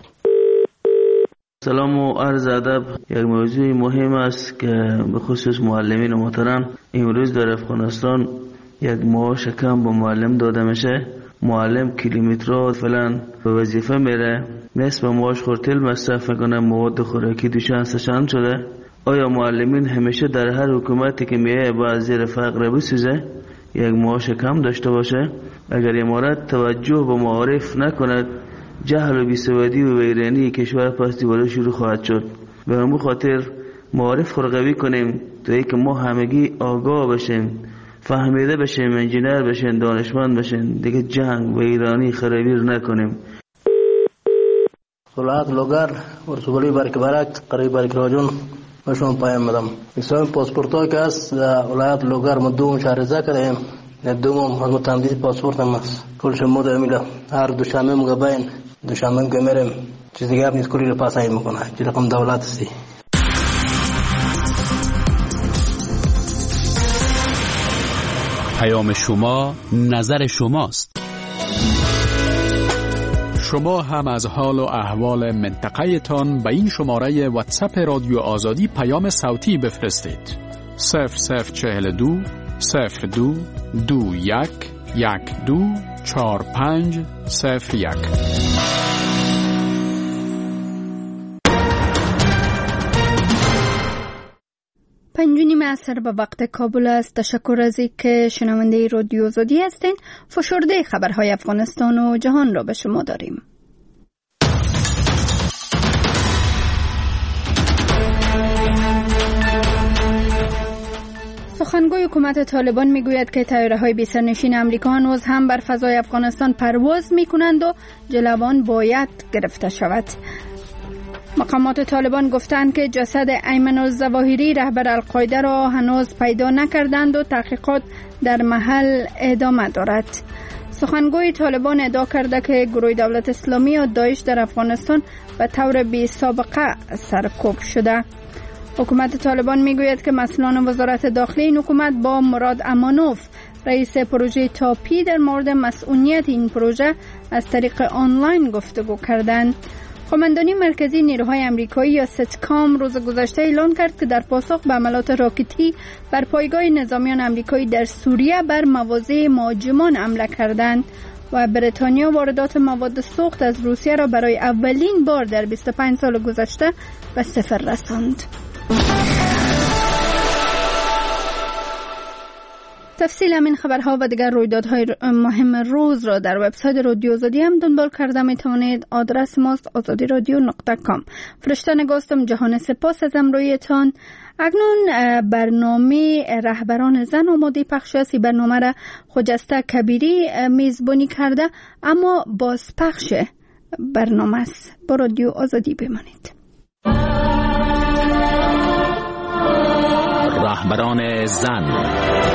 سلام و عرض ادب. یک موضوع مهم است که به خصوص معلمین محترم امروز در افغانستان یک معاش کم به معلم داده میشه. معلم کیلومترها فعلا به وظیفه میره، نصف معاش خورتل مصرف میکنه، مواد خوراکی دوشان سشان شده. آیا معلمین همیشه در هر حکومتی که میایه باید زیر فقر بسوزه، یک معاش کم داشته باشه؟ اگر امارت توجه به معارف نکند، جهل و بیسوادی و ویرانی کشور پس دیواره شروع خواهد شد. به همون خاطر معارف قوی کنیم تا اینکه ما همگی آگاه بشیم، فهمیده بشیم، انجینر بشیم، دانشمند بشیم، دیگه جنگ و ایرانی خرابی رو نکنیم. ولایت لوگر ورسولی برک قریب برک راجون بهشون پیام میدم. اسلام پاسپورت که است ولایت لوگر مدوم شارزه کردیم، ندوم از تمدید پاسپورت هم است. کل شما دمیله هر دوشنبه مگبین دوشنبه که میرم چیز دیگه نیست، کلی رو پاسای میکنه چه رقم دولت است. پیام شما نظر شماست. شما هم از حال و احوال منطقه تان به این شماره واتساپ رادیو آزادی پیام صوتی بفرستید. 0042 02 21 12 45 01. پنجونیم عصر به وقت کابل است. تشکر از اینکه شنونده رادیو آزادی هستین. فشرده خبرهای افغانستان و جهان را به شما داریم. سخنگوی حکومت طالبان میگوید که طیاره‌های بی‌سرنشین آمریکا هنوز هم بر فضای افغانستان پرواز میکنند و جلوان باید گرفته شود. مقامات طالبان گفتند که جسد ایمن الظواهری رهبر القاعده را هنوز پیدا نکردند و تحقیقات در محل ادامه دارد. سخنگوی طالبان ادعا کرده که گروه دولت اسلامی و داعش در افغانستان به طور بی سابقه سرکوب شده. حکومت طالبان میگوید که مسئولان وزارت داخلی این حکومت با مراد امانوف رئیس پروژه تاپی در مورد مسئولیت این پروژه از طریق آنلاین گفتگو کردند. قماندانی مرکزی نیروهای آمریکایی یا ستکام روز گذشته اعلام کرد که در پاسخ به عملیات راکتی بر پایگاه نظامیان آمریکایی در سوریه بر مواضع مهاجمان حمله کردند و بریتانیا واردات مواد سوخت از روسیه را برای اولین بار در 25 سال گذشته به صفر رساند. تفصیل همین خبرها و دیگر رویدادهای مهم روز را در وبسایت رادیو آزادی هم دنبال کرده می توانید. آدرس ماست azadiradio.com. فرشته نگاستم. جهان سپاس از همراهیتان. اکنون برنامه رهبران زن آماده پخش است. برنامه را خجسته کبیری میزبانی کرده اما بازپخش برنامه است. با رادیو آزادی بمانید. رهبران زن.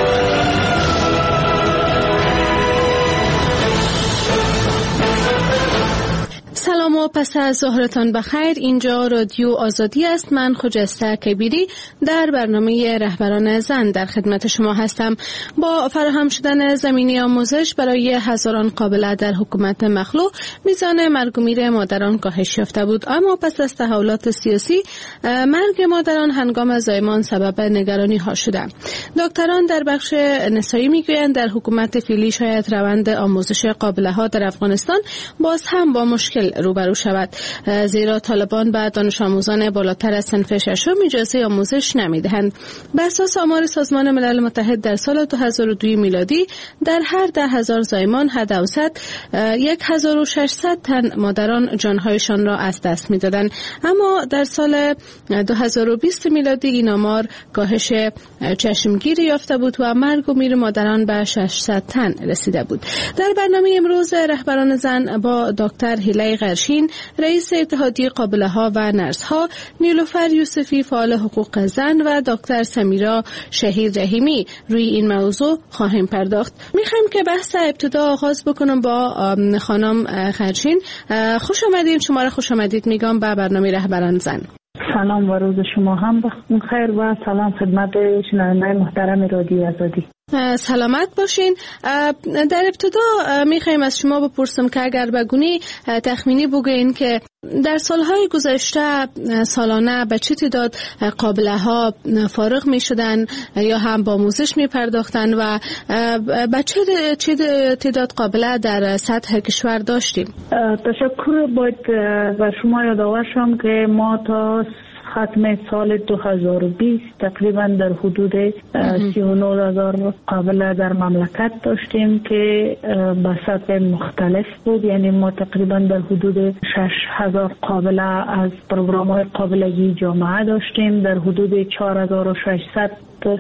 سلام و پس از ظهرتان بخیر. اینجا رادیو آزادی است. من خجسته کبیری در برنامه رهبران زن در خدمت شما هستم. با فراهم شدن زمینه آموزش برای هزاران قابله در حکومت مخلوع، میزان مرگ و میر مادران کاهش یافته بود، اما پس از تحولات سیاسی مرگ مادران هنگام زایمان سبب نگرانی ها شده. دکتران در بخش نسایی میگویند در حکومت فعلی شاید روند آموزش قابله ها در افغانستان باز هم با مشکل روبرو شود، زیرا طالبان به دانش آموزان بالاتر از صنف ششم اجازه آموزش نمیدهند. بر اساس آمار سازمان ملل متحد در سال 2002 میلادی در هر 10,000 زایمان حد اوسط 1600 تن مادران جانهایشان را از دست میدادند، اما در سال 2020 میلادی این آمار کاهش چشمگیری یافته بود و مرگ و میر مادران به 600 تن رسیده بود. در برنامه امروز رهبران زن با دکتر هیله غرشین رئیس اتحادیه قابله ها و نرس ها، نیلوفر یوسفی فعال حقوق زن و دکتر سمیرا شهید رحیمی روی این موضوع خواهیم پرداخت. میخوایم که بحث ابتدا آغاز بکنم با خانم غرشین. خوش آمدید. شما را خوش آمدید میگم به برنامه رهبران زن. سلام و روز شما هم بخیر و سلام خدمت شنوندگان محترم رادیو آزادی. سلامت باشین. در ابتدا میخوایم از شما بپرسم که اگر بگونی تخمینی بگوین که در سالهای گذشته سالانه به چه تعداد قابله ها فارغ می شدن یا هم با آموزش می پرداختن و به چه تعداد قابله در سطح کشور داشتیم؟ تشکر. باید و شما یادآور شم که ما تا ختم سال 2020 تقریبا در حدود 39,000 قابله در مملکت داشتیم که به سطح مختلف بود. یعنی ما تقریبا در حدود 6,000 قابله از پروگرام‌های قابلگی جامعه داشتیم، در حدود 4,600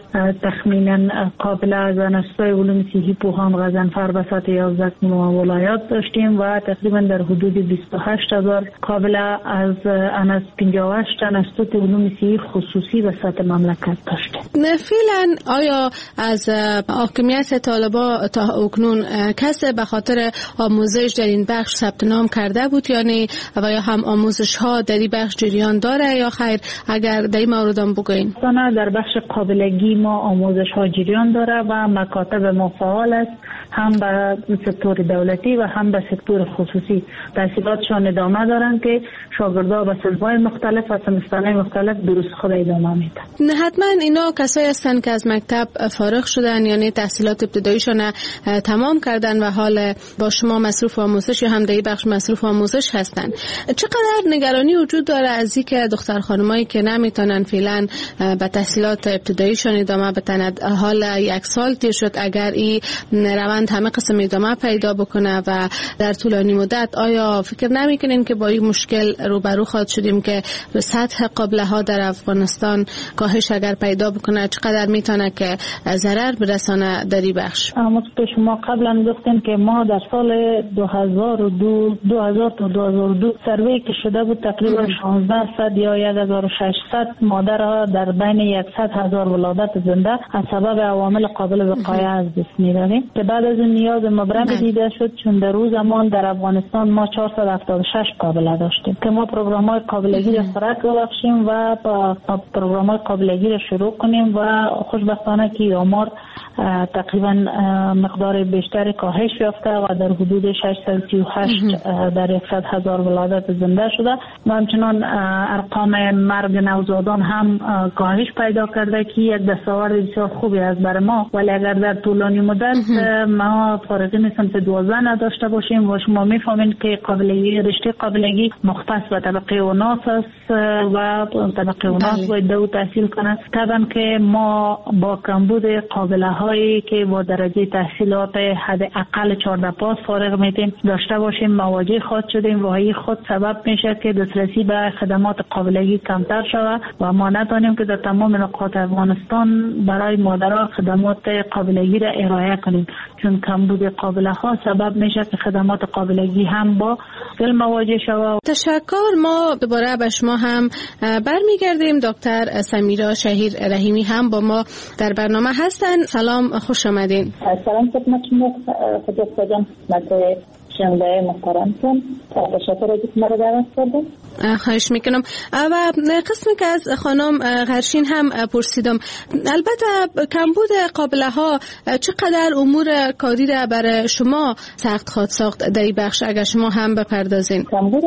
تخمینا قابله از انستای علوم صحی پوهان غضنفر به سطح 11 ولایات داشتیم و تقریبا در حدود 28,000 قابله از 58 انستای علوم صحی خصوصی به سطح مملکت داشتیم. فعلا آیا از حاکمیت طالبان تا اکنون کسی به خاطر آموزش در این بخش ثبت نام کرده بود یعنی و یا هم آموزش ها در این بخش جریان داره یا خیر؟ اگر در این مورد هم بگوین. در بخش قابلگی ما آموزش ها جریان داره و مکاتب ما فعال است. هم به سکتور دولتی و هم به سکتور خصوصی تحصیلاتشان ادامه دارن که شاگردها به صنف‌های مختلف و سمسترهای مختلف درس خود ادامه میدن. حتما اینا کسایی هستن که از مکتب فارغ شدن، یعنی تحصیلات ابتداییشون تمام کردن و حال با شما مصروف آموزش یا هم در بخش مصروف آموزش هستن. چقدر نگرانی وجود داره از اینکه دختر خانمایی که نمیتونن فعلا به تحصیلات ابتداییشون ادامه بدن، حال یک سال تیر شد، اگر این روند همه قسم ادامه پیدا بکنه و در طولانی مدت، آیا فکر نمیکنین که با این مشکل روبرو خواهد شدیم که سطح قابله ها در افغانستان کاهش اگر پیدا بکنه چقدر میتونه که ضرر برسانه در این بخش؟ که شما قبلا گفتین که ما در سال 2000 تا 2002 سروی که شده بود تقریبا 1600 یا 1600 مادر ها در بین 100,000 ولادت زنده از سبب عوامل قابل وقایع از دست می‌دادیم که بعد از این نیاز مبرم دیده شد، چون در روز زمان در افغانستان ما 476 قابله داشتیم که ما پروگرام‌های قابلگی را سرعت ببخشیم و پروگرام‌های قابلگی را شروع کنیم و خوشبختانه که آمار تقریبا مقدار بیشتری کاهش یافته و در حدود 638 در 100,000 ولادت زنده شده و همچنان ارقام مرگ نوزادان هم کاهش پیدا کرده که یک دستاورد بسیار خوبی است برای ما. ولی اگر در طولانی مدت ما فارغی سمت 12 نداشته باشیم و شما میفهمید که قابلگی رشته قابلگی مختص به طبقه اوناس است و طبقه اوناس باید دو تحصیل کنند، طبعا که ما با کمبود قابله هایی که با درجه تحصیلات حد اقل 14 پاس فارغ میتیم داشته باشیم مواجه خود شدیم و این خود سبب میشه که دسترسی به خدمات قابلگی کمتر شود و ما نتونیم که در تمام نقاط افغانستان برای مادرها خدمات قابلگی را ارائه کنیم، چون کمبود قابله ها سبب میشه که خدمات قابلگی هم با فعل مواجه شود. تشکر. ما دوباره به شما هم برمیگردیم. دکتر سمیرا شهیر رحیمی هم با ما در برنامه هستن. سلام، خوش آمدین. سلام خدمت شما خدمت جان، خدمت شنونده محترمتون. تشکر از اینکه مرا دعوت کردین. خواهش میکنم. و قسمی که از خانم غرشین هم پرسیدم، البته کمبود قابله ها چقدر امور کاری را برای شما سخت خواهد ساخت در این بخش اگر شما هم بپردازین؟ کمبود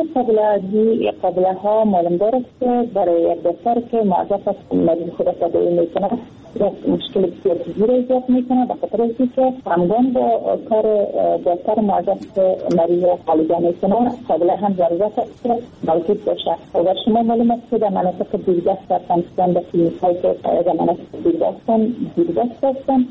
قابله ها معلوم دارد که برای یک دفتر که موظف است مریض خود تداوی میکنه یک مشکل بسیار جدی ایجاد میکنه، به خاطر اینکه همگام با کار دفتر موظف مریض را خالجه میکنه قابله هم ضرورت است که موجود باشه. و شما معلوم است که در مناطق دیردست در افغانستان در کلینیک‌هایی که در مناطق دیردست هستن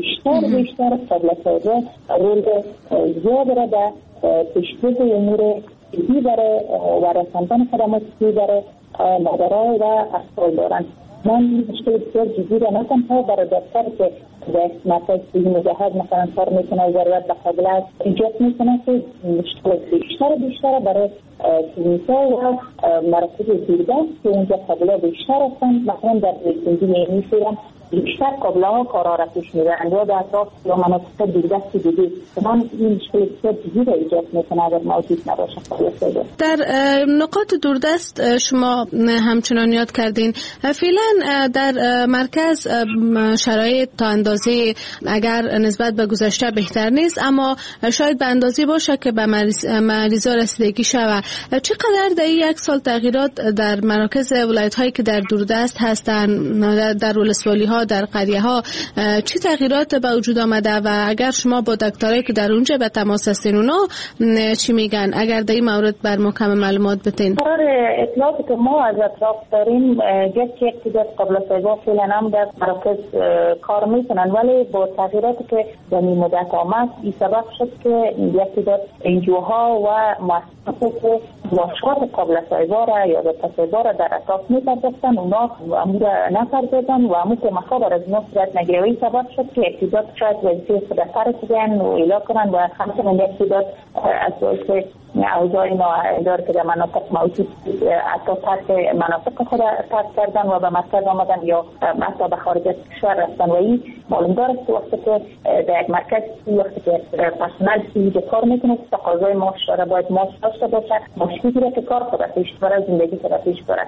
بیشتر قابله سازا رول زیاد را در تشخیص امور جدی برای و رساندن خدمات جدی برای مادرها و اطفال دارند. من مشکل بسیار جدی را نه تنها برای دفتر که در مرکز مجهز مثلا کار میکنه و ضرورت به قابله ایجاد میکنه که مشکل بیشتر برای کلینیک‌ها و مراکز دیردست که اونجا قابله بیشتر هستند. مثلا در زندگی می‌فهمم بیشتر قابله ها کارها را پیش میبرند یا در اطراف یا مناطق دیردست دیگه من این مشکل بسیار جدی را ایجاد میکنه اگر موجود نباشه قابله سازا. در نقاط دوردست شما همچنان یاد کردین، فعلا در مرکز شرایط تا اندازه اگر نسبت به گذشته بهتر نیست، اما شاید به اندازه باشه که به مریضا رسیدگی شود. چقدر در یک سال تغییرات در مراکز ولایت هایی که در دوردست هستن، در ولسوالی ها، در قریه ها، چه تغییرات به وجود آمده و اگر شما با دکترایی که در اونجا به تماس هستین اونا چی میگن؟ اگر در این مورد بر ما کم معلومات بتین. قرار اطلاعاتی که ما از اطراف داریم گرچه اقتدار قابل سازا فعلا هم در مراکز کار میکنن، ولی با تغییراتی که در این مدت آمد این سبب شد که اقتدار انجوها و مؤسساتی که مشکلات قابل سازا را یا سازا را در اطراف میپرداختن اونا امور نپردازن و امور که مخابر از ما صورت نگیری سبب شد که اقتدار شاید وظیفه خودکار کردن و اعلام کنن و همچنین اقتدار از باعث اوضاع ناعادلانه که در مناطق موجود حتی ترک مناطق خود ترک کردن و به مرکز آمدن یا حتی به خارج از کشور رفتن و این معلوم دارد که وقتی که در یک مرکز وقتی که پرسنل سیده کار میکنه تقاضای معاش را باید معاش داشته باشد، معاش بگیره که کار خود پیش بره، زندگی خود پیش بره.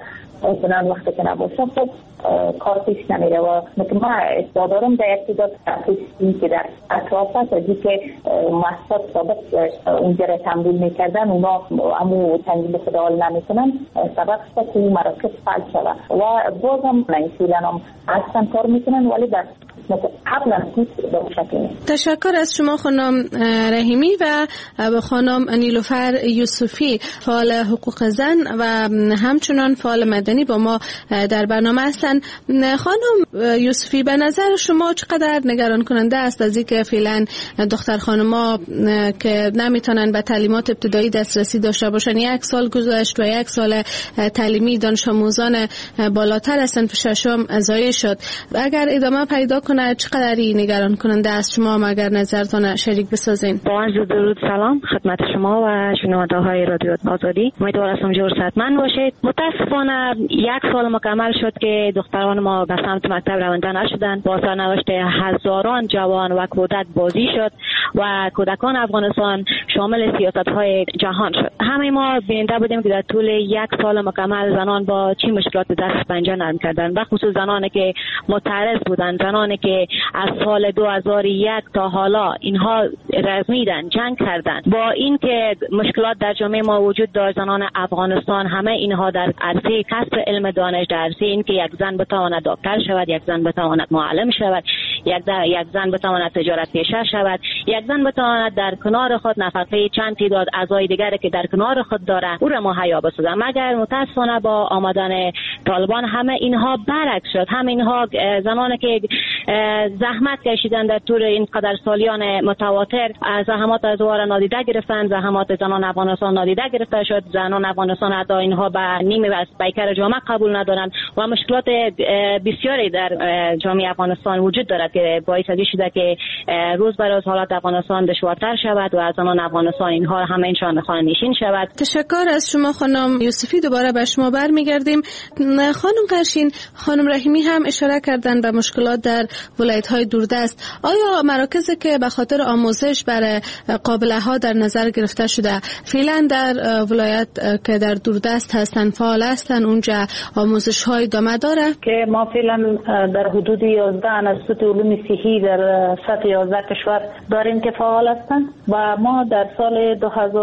اصلا وقتی که نباشم خب کار پیش نمیره و مثل ما اصلاح دارم در یک تعداد تحقیقی که در اطراف هست از که مؤسسات سابق اونجا را تمویل میکردن اونا امو تنظیم خود حال نمیکنن سبب است که مراکز فعال شود و باز هم فعلا هم اصلا کار میکنن ولی در تشکر از شما خانم رحیمی و خانم نیلوفر یوسفی فعال حقوق زن و همچنان فعال مدنی با ما در برنامه هستند. خانم یوسفی به نظر شما چقدر نگران کننده است از اینکه فعلا دختر خانم‌ها که نمیتونن به تعلیمات ابتدایی دسترسی داشته باشن، 1 سال گذشت و 1 سال تعلیمی دانش آموزان بالاتر از صنف ششم ضایع شد، اگر ادامه پیدا کنه چقدر نگران کننده است؟ شما اگر نظرتون شریک بسازین. با عرض درود سلام خدمت شما و شنونده های رادیو آزادی. امیدوارم جور صحتمند باشید. متاسفانه 1 سال مکمل شد که دختران ما به سمت مکتب رونده نشدند. با سرنوشت هزاران جوان و کودک بازی شد و کودکان افغانستان شامل سیاست‌های جهان شد. همه ما بیننده بودیم که در طول 1 سال مکمل زنان با چه مشکلات دست پنجه نرم کردند، و خصوص زنانی که معترض بودند، زنانی که از سال 2001 تا حالا اینها رزمیدن، جنگ کردند. با این که مشکلات در جامعه ما وجود داشت، زنان افغانستان همه اینها در عرصه کسب علم دانش، در عرصه این که یک زن بتواند دکتر شود، یک زن بتواند معلم شود، یک زن بتواند تجارت پیشه شود، یک زن بتواند در کنار خود نفقه چند تعداد اعضای دیگری که در کنار خود داره او را مهیا بسازد. مگر متاسفانه با آمدن طالبان همه اینها برعکس شد. همه اینها زنانی که زحمت کشیدن در طول این قدر سالیان متواتر، زحمات از وار نادیده گرفتن، زحمات زنان افغانستان نادیده گرفته شد. زنان افغانستان حتی اینها به نیمه از پیکر جامعه قبول ندارند و مشکلات بسیاری در جامعه افغانستان وجود دارد که باعث شده که روز به روز حالت افغانستان دشوارتر شود و زنان افغانستان اینها همینشان خانه نشین شود. تشکر از شما خانم یوسفی. دوباره به شما برمیگردیم. خانم قرشین، خانم رحیمی هم اشاره کردن به مشکلات در ولایت‌های دوردست. آیا مراکزی که به خاطر آموزش برای قابله ها در نظر گرفته شده فعلا در ولایت که در دوردست هستن فعال هستن، اونجا آموزش های ادامه داره؟ که ما فعلا در حدود 11 انستیتوت علوم صحی در سطح 11 کشور داریم که فعال هستن و ما در سال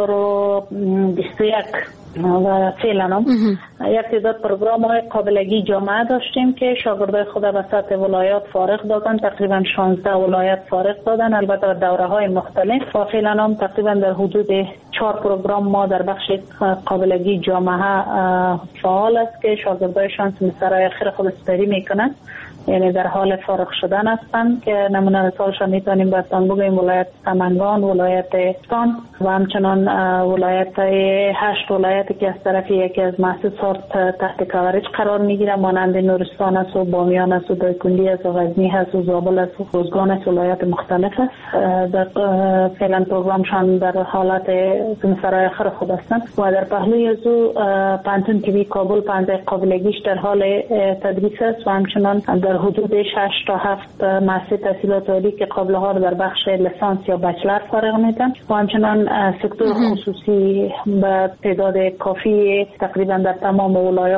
2021 و فعلا هم یک تعداد پروگرام های قابلگی جامعه داشتیم که شاگردای خود به سطح ولایات فارغ دادن. تقریبا 16 ولایت فارغ دادن، البته دوره های مختلف، و فعلا هم تقریبا در حدود 4 پروگرام ما در بخش قابلگی جامعه فعال است که شاگردایشان سمسترهای اخیر خود سپری میکنن، یعنی در حال فارغ شدن هستند. که نمونه مثالشان میتونیم براتون بگیم ولایت سمنگان، ولایت استان و همچنان ولایت 8 ولایتی که از طرف یکی از مؤسسات تحت کاورج قرار میگیره، مانند نورستان است و بامیان است و دایکنډي است و غزنی هست و زابل است و روزگان است، ولایت مختلف است. در فعلا پروگرامشان در حالت سمسترهای آخر خود هستند و در پهلوی از او پانتون تیوی کابل 15 قابلگیش در حال تدریس است و همچنان در حدود 6 تا 7 مؤسسه تحصیلات عالی که قابله ها در بخش لیسانس یا بچلر فارغ میدن و همچنان سکتور خصوصی به تعداد کافی تقریبا در تمام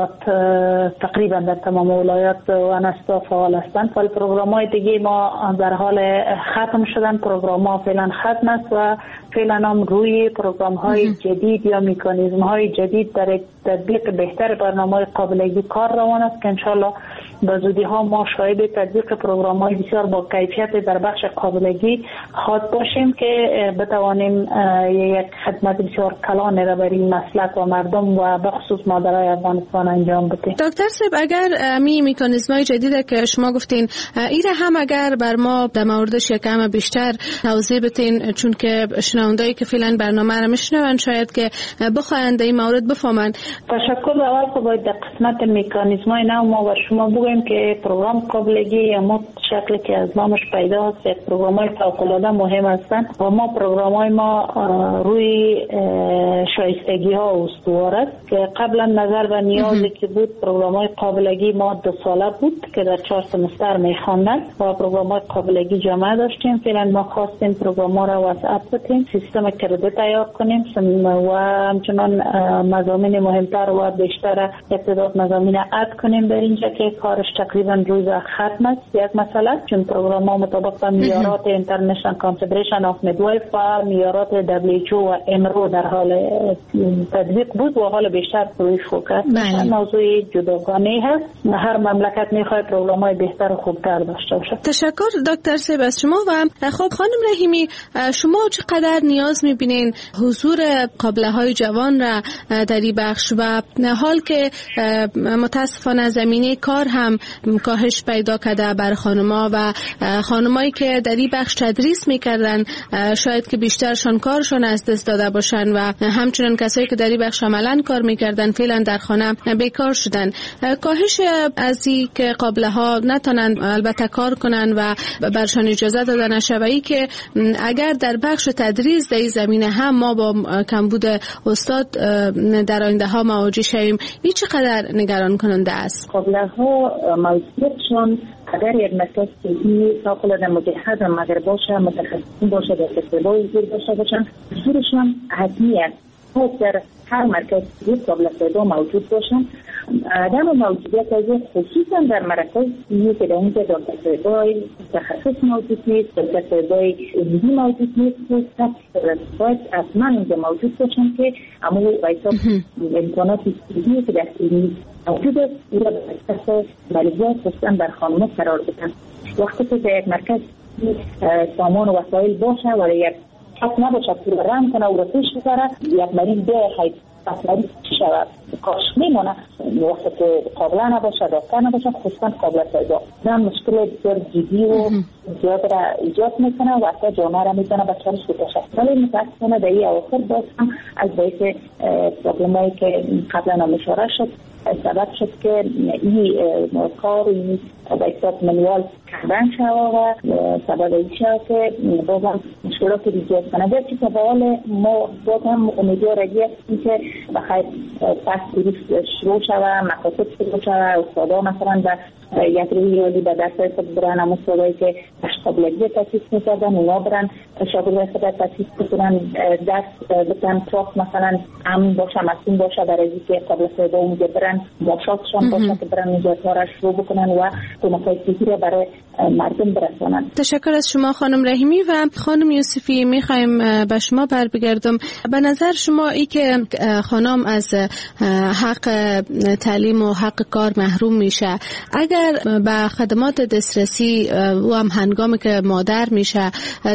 ولایات و انستا فعال هستند. ولی پروگرام‌های دیگه ما در حال ختم شدن. پروگرام‌ها فعلا ختم است و فعلا هم روی پروگرام‌های جدید یا مکانیزم‌های جدید در تطبیق بهتر برنامه‌های قابلگی کار روان است که انشالله به زودی ها ما شاهد تطبیق پروگرام‌های بسیار با کیفیت در بخش قابلگی خواهد باشیم که بتوانیم یک خدمت بسیار کلان را برای مسلک و مردم و بخصوص مادرای افغانستان انجام بدیم. دکتر صاحب، اگر می مکانیزم‌های جدیده که شما گفتین ایره هم اگر بر ما در موردش یکم بیشتر توضیح بدین، چون که شنوندایی که فعلا برنامه را میشنون شاید که بخواهند این مورد بفهمن. تشکر. اول که باید در قسمت مکانیزم‌های نو ما و شما بگویم میگوییم که پروگرام قابلگی اما شکلی که از نامش پیدا است یک پروگرام‌های فوق‌العاده مهم هستند و ما پروگرام‌های ما روی شایستگی ها استوار است که قبلا نظر به نیازی که بود پروگرام‌های قابلگی ما 2 ساله بود که در 4 سمستر می‌خواندن و پروگرام‌های قابلگی جامعه داشتیم. فعلا ما خواستیم پروگرام‌ها را وسعت بدیم، سیستم کردیت تیار کنیم و همچنان مضامین مهمتر و بیشتر تعداد مضامین اد کنیم در اینجا که کارش تقریبا روز ختم است. یک مسئله چون پروگرام‌ها مطابق میارات اینترنشنال کانفدریشن آف میدوایف و میارات WHO و امرو در حال تطبیق بود و حال بیشتر روی فوکس موضوع جداگانه هست. هر مملکت میخواد پروگرام‌های بهتر و خوبتر داشته باشه. تشکر دکتر سیب از شما. و خب خانم رحیمی، شما چقدر نیاز میبینین حضور قابله‌های جوان را در این بخش و حال که متاسفانه زمینه کار هم کاهش پیدا کرده بر خانم‌ها و خانمایی که در این بخش تدریس میکردن شاید که بیشترشان کارشان از دست داده باشن و همچنین کسایی که در این بخش عملاً کار میکردن فعلا در خانه بیکار شدن. کاهش از این که قابله‌ها نتونن البته کار کنن و برشان اجازه داده نشه و ای که اگر در بخش تدریس در این زمینه هم ما با کمبود استاد در آینده ها مواجه شویم، این چقدر نگران کننده است؟ قابله‌ها موجودشون اگر یک مرکز طبی فوق‌العاده مجهز و مگر باشه، متخصصین باشه، در کسب‌های زیر باشه باشن، حضورشون حتمی است. در هر مرکز طبی قابل پیدا موجود باشن. عدم موجودیت از خصوصا در مرکز طبی که در اونجا دکترهای تخصص موجود نیست، دکترهای علمی موجود نیست، باید اصلا اینجا موجود باشن که اما ویسا امکانات طبی که در طبی موجود است او را به اساس مریضات خصوصا در خانم‌ها قرار بدن. وقتی که در یک مرکز سامان و وسایل باشه و یک حق نباشه که رم کنه و رسیش بذاره، یک مریض به خیلی مریض چی شود؟ کاش میمونه. وقتی که قابله نباشه، دکتر نباشه، خصوصا قابله پیدا این مشکل بسیار جدی و زیاد را ایجاد میکنه و اصلا جامعه را میتونه به چالش بکشه. ولی متاسفانه در این اواخر باز هم از باعث پروبلمایی که قبلا هم اشاره شد سبب شد که این کار این باید منوال کردن شد و سبب این شد که باز هم مشکلات ایجاد کنه. گرچه که حال ما باز هم امیدواریم که بخیر پس درست شروع شود، مکاتب شروع شود، استادا مثلا در یک روی یالی به درس خود برن، هم استادایی که قابلیت تاسیس میکردن اونا برن شاگرد خود تاسیس بکنن، درس بتن تراک مثلا امن باشه، مسئول باشه برای که قابل پیدا اونجا برن، ماشاتشان باشه که برن اینجا کارش شروع بکنن و کمک‌های طبی را برای مردم برسانن. تشکر از شما خانم رحیمی. و خانم یوسفی میخوایم به شما برگردم. به نظر شما ای که خانم از حق تعلیم و حق کار محروم میشه، اگر به خدمات دسترسی و هم هنگامی که مادر میشه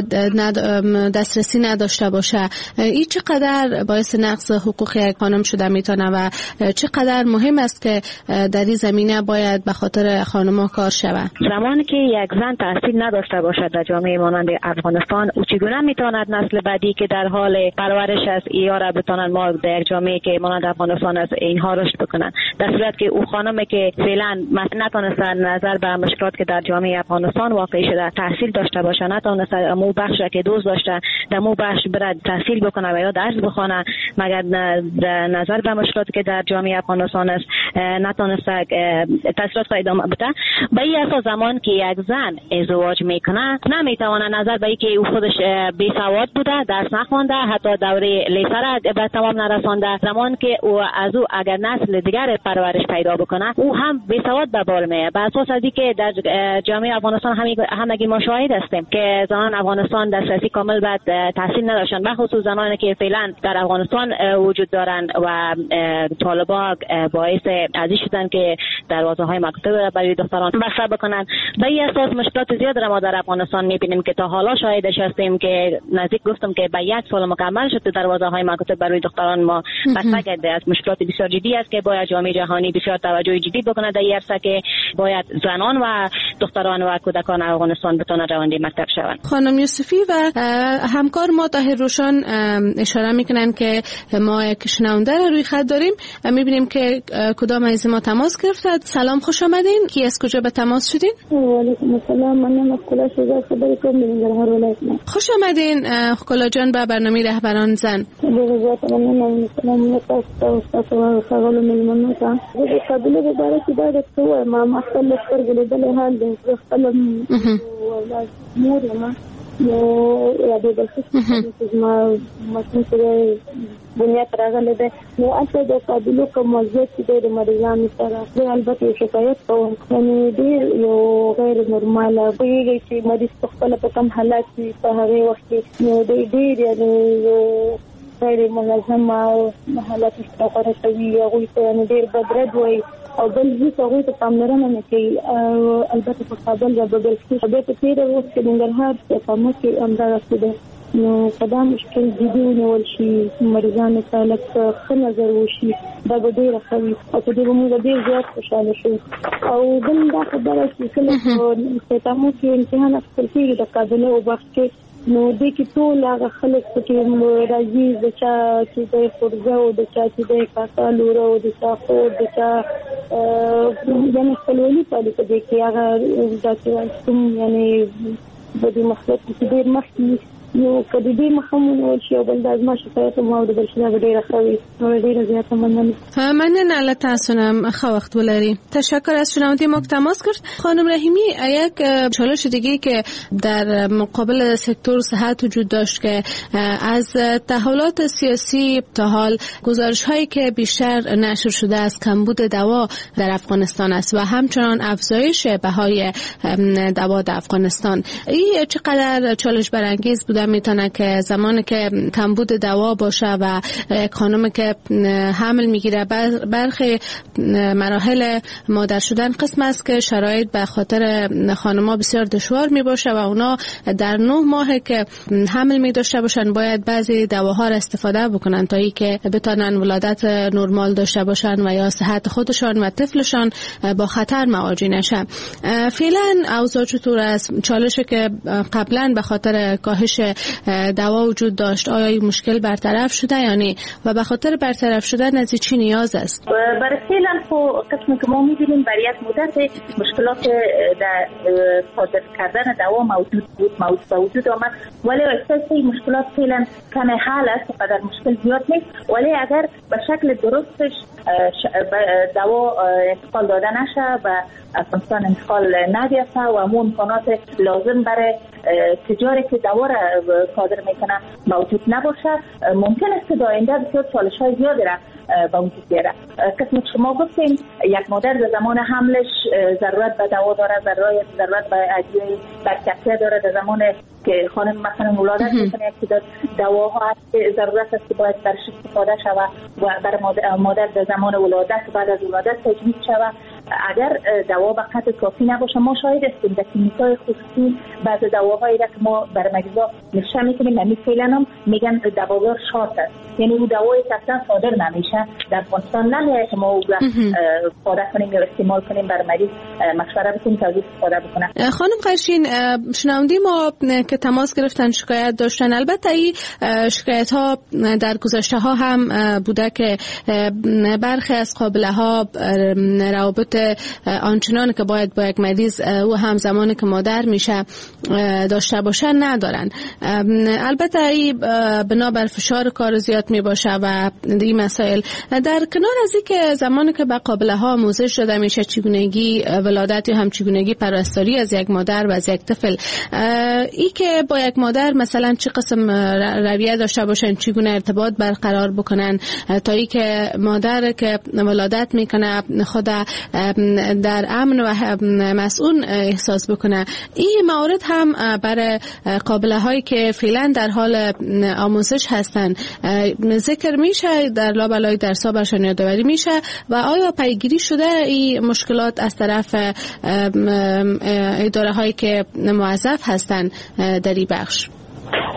دسترسی نداشته باشه، این چقدر باعث نقض حقوق یک خانم شده میتونه و چقدر مهم است که در این زمینه باید به خاطر خانم‌ها کار شود؟ زمانی که یک زن تحصیل نداشته باشد در جامعه مانند افغانستان، او چگونه میتواند نسل بعدی که در حال پرورش از اینا را بتوانند ما در جامعه که مانند افغانستان از اینها رشد بکنند؟ در صورت که او خانمی که فعلا نتونسته نظر به مشکلات که در جامعه افغانستان واقع شده تحصیل داشته باشه، نتونسته مو بخش را که دوست داشته در مو بخش برد تحصیل بکنه و یا درس بخونه، مگر نظر به مشکلاتی که در جامعه افغانستان است نتونسته تحصیلات را ادامه بده. به این اساس زمان که یک زن ازدواج میکنه نمیتونه نظر به اینکه او خودش بی سواد بوده، درس نخونده، حتی دوره لیسه را به تمام نرسانده، زمان که او از او اگر نسل دیگر پرورش پیدا بکنه او هم بی سواد به بار میاد. به اساس از اینکه در جامعه افغانستان همگی ما شاهد هستیم که زنان افغانستان دسترسی کامل به تحصیل نداشتن، به خصوص زنانی که فعلا در افغانستان وجود دارند و طالبان باعث ازی شدن که دروازه‌های مکتب برای دختران بسته بکنن. به این اساس مشکلات زیاد را ما در افغانستان می‌بینیم که تا حالا شاهدش هستیم که نزدیک گفتم که به 1 سال مکمل شده دروازه‌های مکتب برای دختران ما بسته شده است. مشکلات بسیار جدی است که باید جامعه جهانی بسیار توجه جدی بکنه در این عرصه که باید زنان و دختران و کودکان افغانستان بتونن رونده مکتب شوند. خانم یوسفی و همکار ما طاهر روشن اشاره میکنن که ما یک شنونده روی خط داریم. میبینیم که کدام از ما تماس گرفتید. سلام، خوش آمدین. کی از کجا به تماس شدین؟ و علیکم السلام. من نام کلا شجاع خبری کوم در ولایت. خوش آمدین کلا جان به برنامه رهبران زن. بذات من نام سلام متاسف و خغل ملمنو تا قبل به باره چې دا ما مخکله سترګې د حال د خپل مور ما نو یا د بس ما مسله بنیاد راغله ده نو اصل د قابلیت کوم موضوع چې د مریضانو سره البته شکایت کوم یعنی ډیر یو غیر نورمال ویږي چې مریض خپل په کوم حالات کې په هغه وخت کې نو ډیر یعنی غیر منظم حالات استفاده کوي او یې ډیر بدرد وي او بل هیڅ هغه ته پاملرنه نه کوي. البته په کابل یا بل کې به په تیر وخت کې ننګرهار په مو کې امر راځي نو قدم مشکل جدي ونیول شي مریضانو ته لکه ښه نظر وشي دا به ډېره ښه وي او په دې به موږ ډېر زیات خوشحاله شو. او بل دا خبره چې کله په تاسو کې امتحان اخیستل کېږي د قابله او وخت کې نو دې کې ټول هغه خلک پکې راځي د چا چې د فرزه او د چا چې د کاکا لور او د چا خور د چا یعنې خپلولي پالي په دې کې هغه داسې کوم یعنې د دې مخلوق چې ډېر مخکې نو کله دې مخمون شي او بل د ازما شکایت مو د برشنا ډیره خوي نو ډیره زیاته مننه له تاسو نه خو وخت ولري. تشکر از شنونده ما که تماس کرد. خانم رحیمی، یک چالش دیگه که در مقابل سکتور صحت وجود داشت که از تحولات سیاسی تا حال گزارش هایی که بیشتر نشر شده از کمبود دوا در افغانستان است و همچنان افزایش بهای دوا در افغانستان. این چقدر چالش برانگیز بود میتونه که زمانی که کمبود دوا باشه و خانم که حمل میگیره برخی مراحل مادر شدن قسم است که شرایط به خاطر خانم‌ها بسیار دشوار می باشه و اونا در 9 ماه که حمل می داشته باشن باید بعضی دواها را استفاده بکنن تا ای که بتونن ولادت نرمال داشته باشن و یا صحت خودشان و طفلشان با خطر مواجه نشه. فعلا اوضاع چطور است؟ چالشی که قبلا به خاطر کاهش دوا وجود داشت آیا این مشکل برطرف شده یا نه و به خاطر برطرف شدن از چی نیاز است؟ برای فعلا خب قسمی که ما می‌بینیم برای یک مدت مشکلات در صادر کردن دوا موجود وجود آمد ولی احساس این مشکلات فعلا کم حل است و در مشکل زیاد نیست ولی اگر به شکل درستش دوا انتقال داده نشه و افغانستان انتقال ندیسته و همون امکانات لازم برای تجاری که دوا را صادر میکنه موجود نباشه ممکن است که آینده بسیار چالش‌های زیادی را به وجود بیاره. قسمی که شما گفتیم یک مادر در زمان حملش ضرورت به دوا داره، ضرورت به ادویه برکته داره در زمان که خانم مثلا ولادت میکنه که دواها هست ضرورت است که باید برش استفاده شود و برای مادر در زمان ولادت بعد از ولادت تجویز شود. اگر دوا به قدر کافی نباشه ما شاهد هستیم در کلینیک‌های خصوصی بعض دواهایی را که ما برای مریضا نشه میکنیم همین فعلا هم میگن دوازار شارت است یعنی اون دوایی که اصلا صادر نمیشه در افغانستان نمیشه که ما او را استفاده کنیم یا استعمال کنیم برای مریض مشوره بکنیم تا استفاده بکنه. خانم قرشین، شنونده ما که تماس گرفتن شکایت داشتن البته این شکایت ها در گذشته ها هم بوده که برخی از قابله ها روابط آنچنان که باید با یک مریض او هم زمانی که مادر میشه داشته باشن ندارن. البته این بنابر فشار کار زیاد می باشه و این مسائل در کنار از این که زمانی که به قابله ها آموزش داده میشه چگونگی ولادت یا هم چگونگی پرستاری از یک مادر و از یک طفل این که با یک مادر مثلا چه قسم رویه داشته باشن چگونه ارتباط برقرار بکنن تا ای که مادر که ولادت میکنه خود در امن و مسئول احساس بکنه. این موارد هم برای قابله هایی که فعلا در حال آموزش هستن ذکر میشه در لابلای درس‌ها برشان یادآوری میشه و آیا پیگیری شده این مشکلات از طرف اداره هایی که موظف هستن در این بخش؟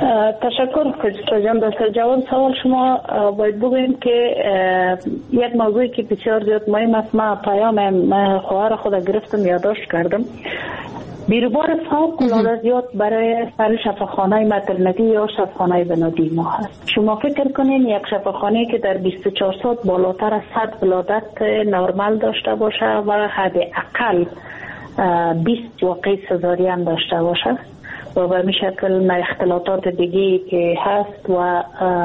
تشکر جان. در جواب سوال شما باید بگویم که یک موضوعی که بسیار زیاد مهم است، من پیام خواهر خود گرفتم یادداشت کردم. بیروبار فوق‌العاده زیاد برای سر شفاخانه مترنتی یا شفاخانه بنادی ما هست. شما فکر کنین یک شفاخانه که در 24 ساعت بالاتر از 100 ولادت نرمال داشته باشه و حداقل 20 واقعه سزارین داشته باشه و به می شکل اختلاطات دیگه که هست و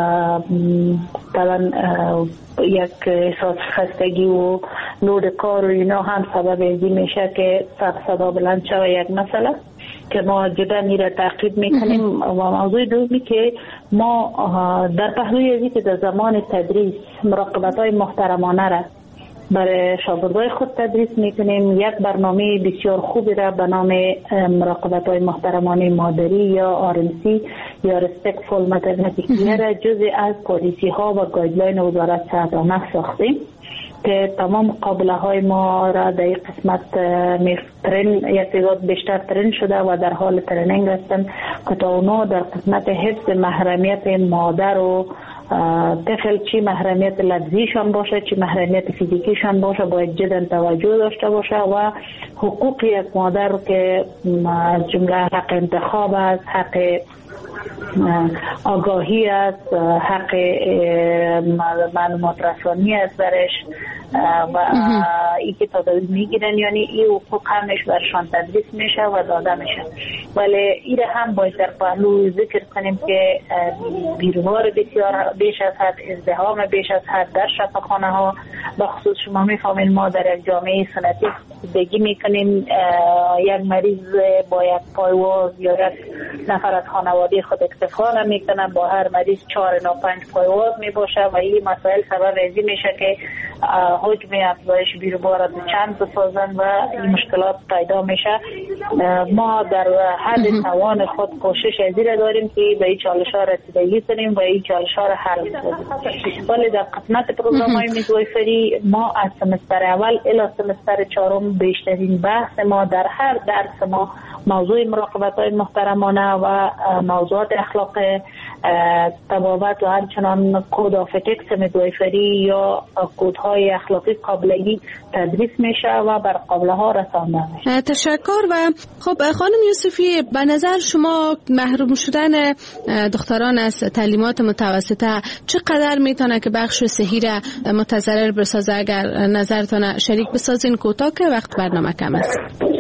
طبعا یک احساس خستگی و لود کار و اینا هم سبب ازی میشه که صدا بلند شوه یک مسئله که ما جدا میره تعقیب میکنیم. و موضوع دومی که ما در پهلوی ازی که در زمان تدریس مراقبت های محترمانه را برای شاگردای خود تدریس میکنیم. یک برنامه بسیار خوبی را به نام مراقبت های محترمانه مادری یا RMC یا Respectful Maternity Care را جزء از پالیسی ها و گایدلاین وزارت صحت عامه ساختیم که تمام قابله های ما را در این قسمت یک تعداد بیشتر ترین شده و در حال ترینینگ هستند که تا اونا در قسمت حفظ محرمیت مادر و طفل، چی محرمیت لفظیشان باشه چی محرمیت فیزیکیشان باشه، باید جدا توجه داشته باشه و حقوق یک مادر که از جمله حق انتخاب است، حق آگاهی است، حق معلومات رسانی است برش و ای که تداوی میگیرن، یعنی این حقوق همش برشان تدریس میشه و داده میشه. ولی این هم باید در پهلو ذکر کنیم که بیروار بسیار بیش از حد، ازدحام بیش از حد در شفاخانه ها، بخصوص شما میفهمین ما در یک جامعه سنتی زندگی میکنیم، یک مریض با یک پایواز یا یک نفر از خانواده خود اکتفا نمیکنن، با هر مریض 4 یا 5 پایواز میباشه و این مسائل سبب ازی میشه که حجم افزایش بیروبار را چند بسازن و این مشکلات پیدا میشه. ما در حد توان خود کوشش ازی را داریم که به این چالش ها رسیدگی کنیم و این چالش ها را حل کنیم. ولی در قسمت پروگرام های میدوایفری ما از سمستر اول الی سمستر 4 بیشترین بحث ما در هر درس ما موضوع مراقبت های محترمانه و موضوعات اخلاق طبابت و همچنان کد آف اتیکس میدوایفری یا کودهای اخلاقی قابلگی تدریس میشه و بر قابله ها رسانده میشه. تشکر. و خب خانم یوسفی، به نظر شما محروم شدن دختران از تعلیمات متوسطه چقدر میتونه که بخش صحی را متضرر بسازه؟ اگر نظرتان شریک بسازین کوتاه که وقت برنامه کم است.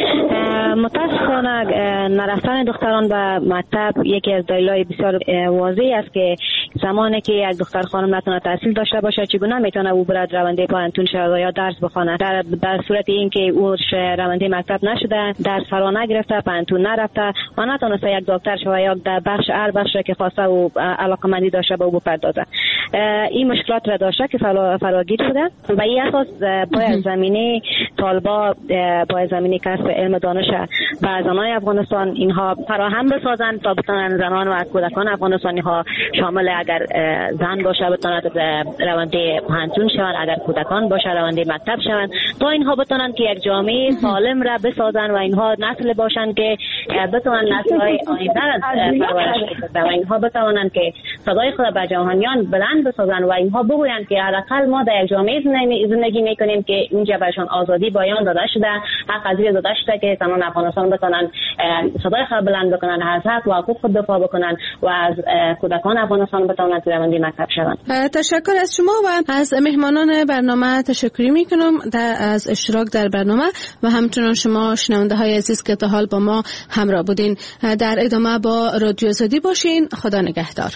متاسفانه نرفتن دختران به مکتب یکی از دلایل بسیار واضح است که زمانی که یک دختر خانم نتونه تحصیل داشته باشه چگونه میتونه او برد رونده پایانتون شود یا درس بخونه. در صورت اینکه او رونده مکتب نشده، درس فرا نگرفته، پایانتون نرفته و نتونسته یک دکتر شود یا در بخش هر بخشی که خواسته او علاقمندی داشته به او بپردازه. این مشکلات را داشته که فراگیر شده. به این اساس باید زمینه طالبا، باید زمینه کسب علم دانش و زنان افغانستان اینها فراهم بسازن تا بتونن زنان و کودکان افغانستان اینها شامل، اگر زن باشه بتونن رونده پانتون شون، اگر کودکان باشه رونده مکتب شون، تا اینها بتونن که یک جامعه سالم را بسازن و اینها نسل باشن که بتونن نسل‌های آینده را پرورش بدن و اینها بتونن که صدای خود به جهانیان بلند بسازن و اینها بگوین که حداقل ما در یک جامعه زندگی میکنیم که اینجا برشان آزادی بیان داده شده، حق ازی داده شده که زنان افغانستان بتونن صدای خود بلند بکنن، از حق و حقوق خود دفاع بکنن و از کودکان افغانستان بتونن تو رونده مکتب شوند. تشکر از شما و از مهمانان برنامه تشکری میکنم از اشتراک در برنامه و همچنان شما شنونده های عزیز که تا حال با ما همراه بودین. در ادامه با رادیو آزادی باشین. خدا نگهدار.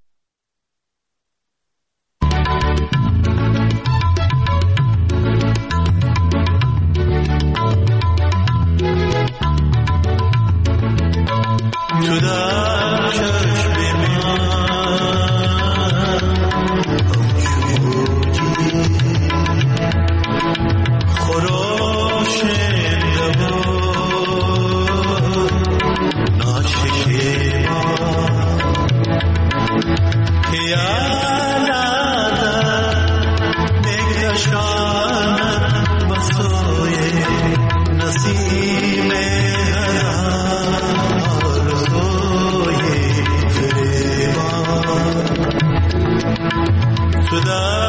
تو در چشم من خراش نسیم در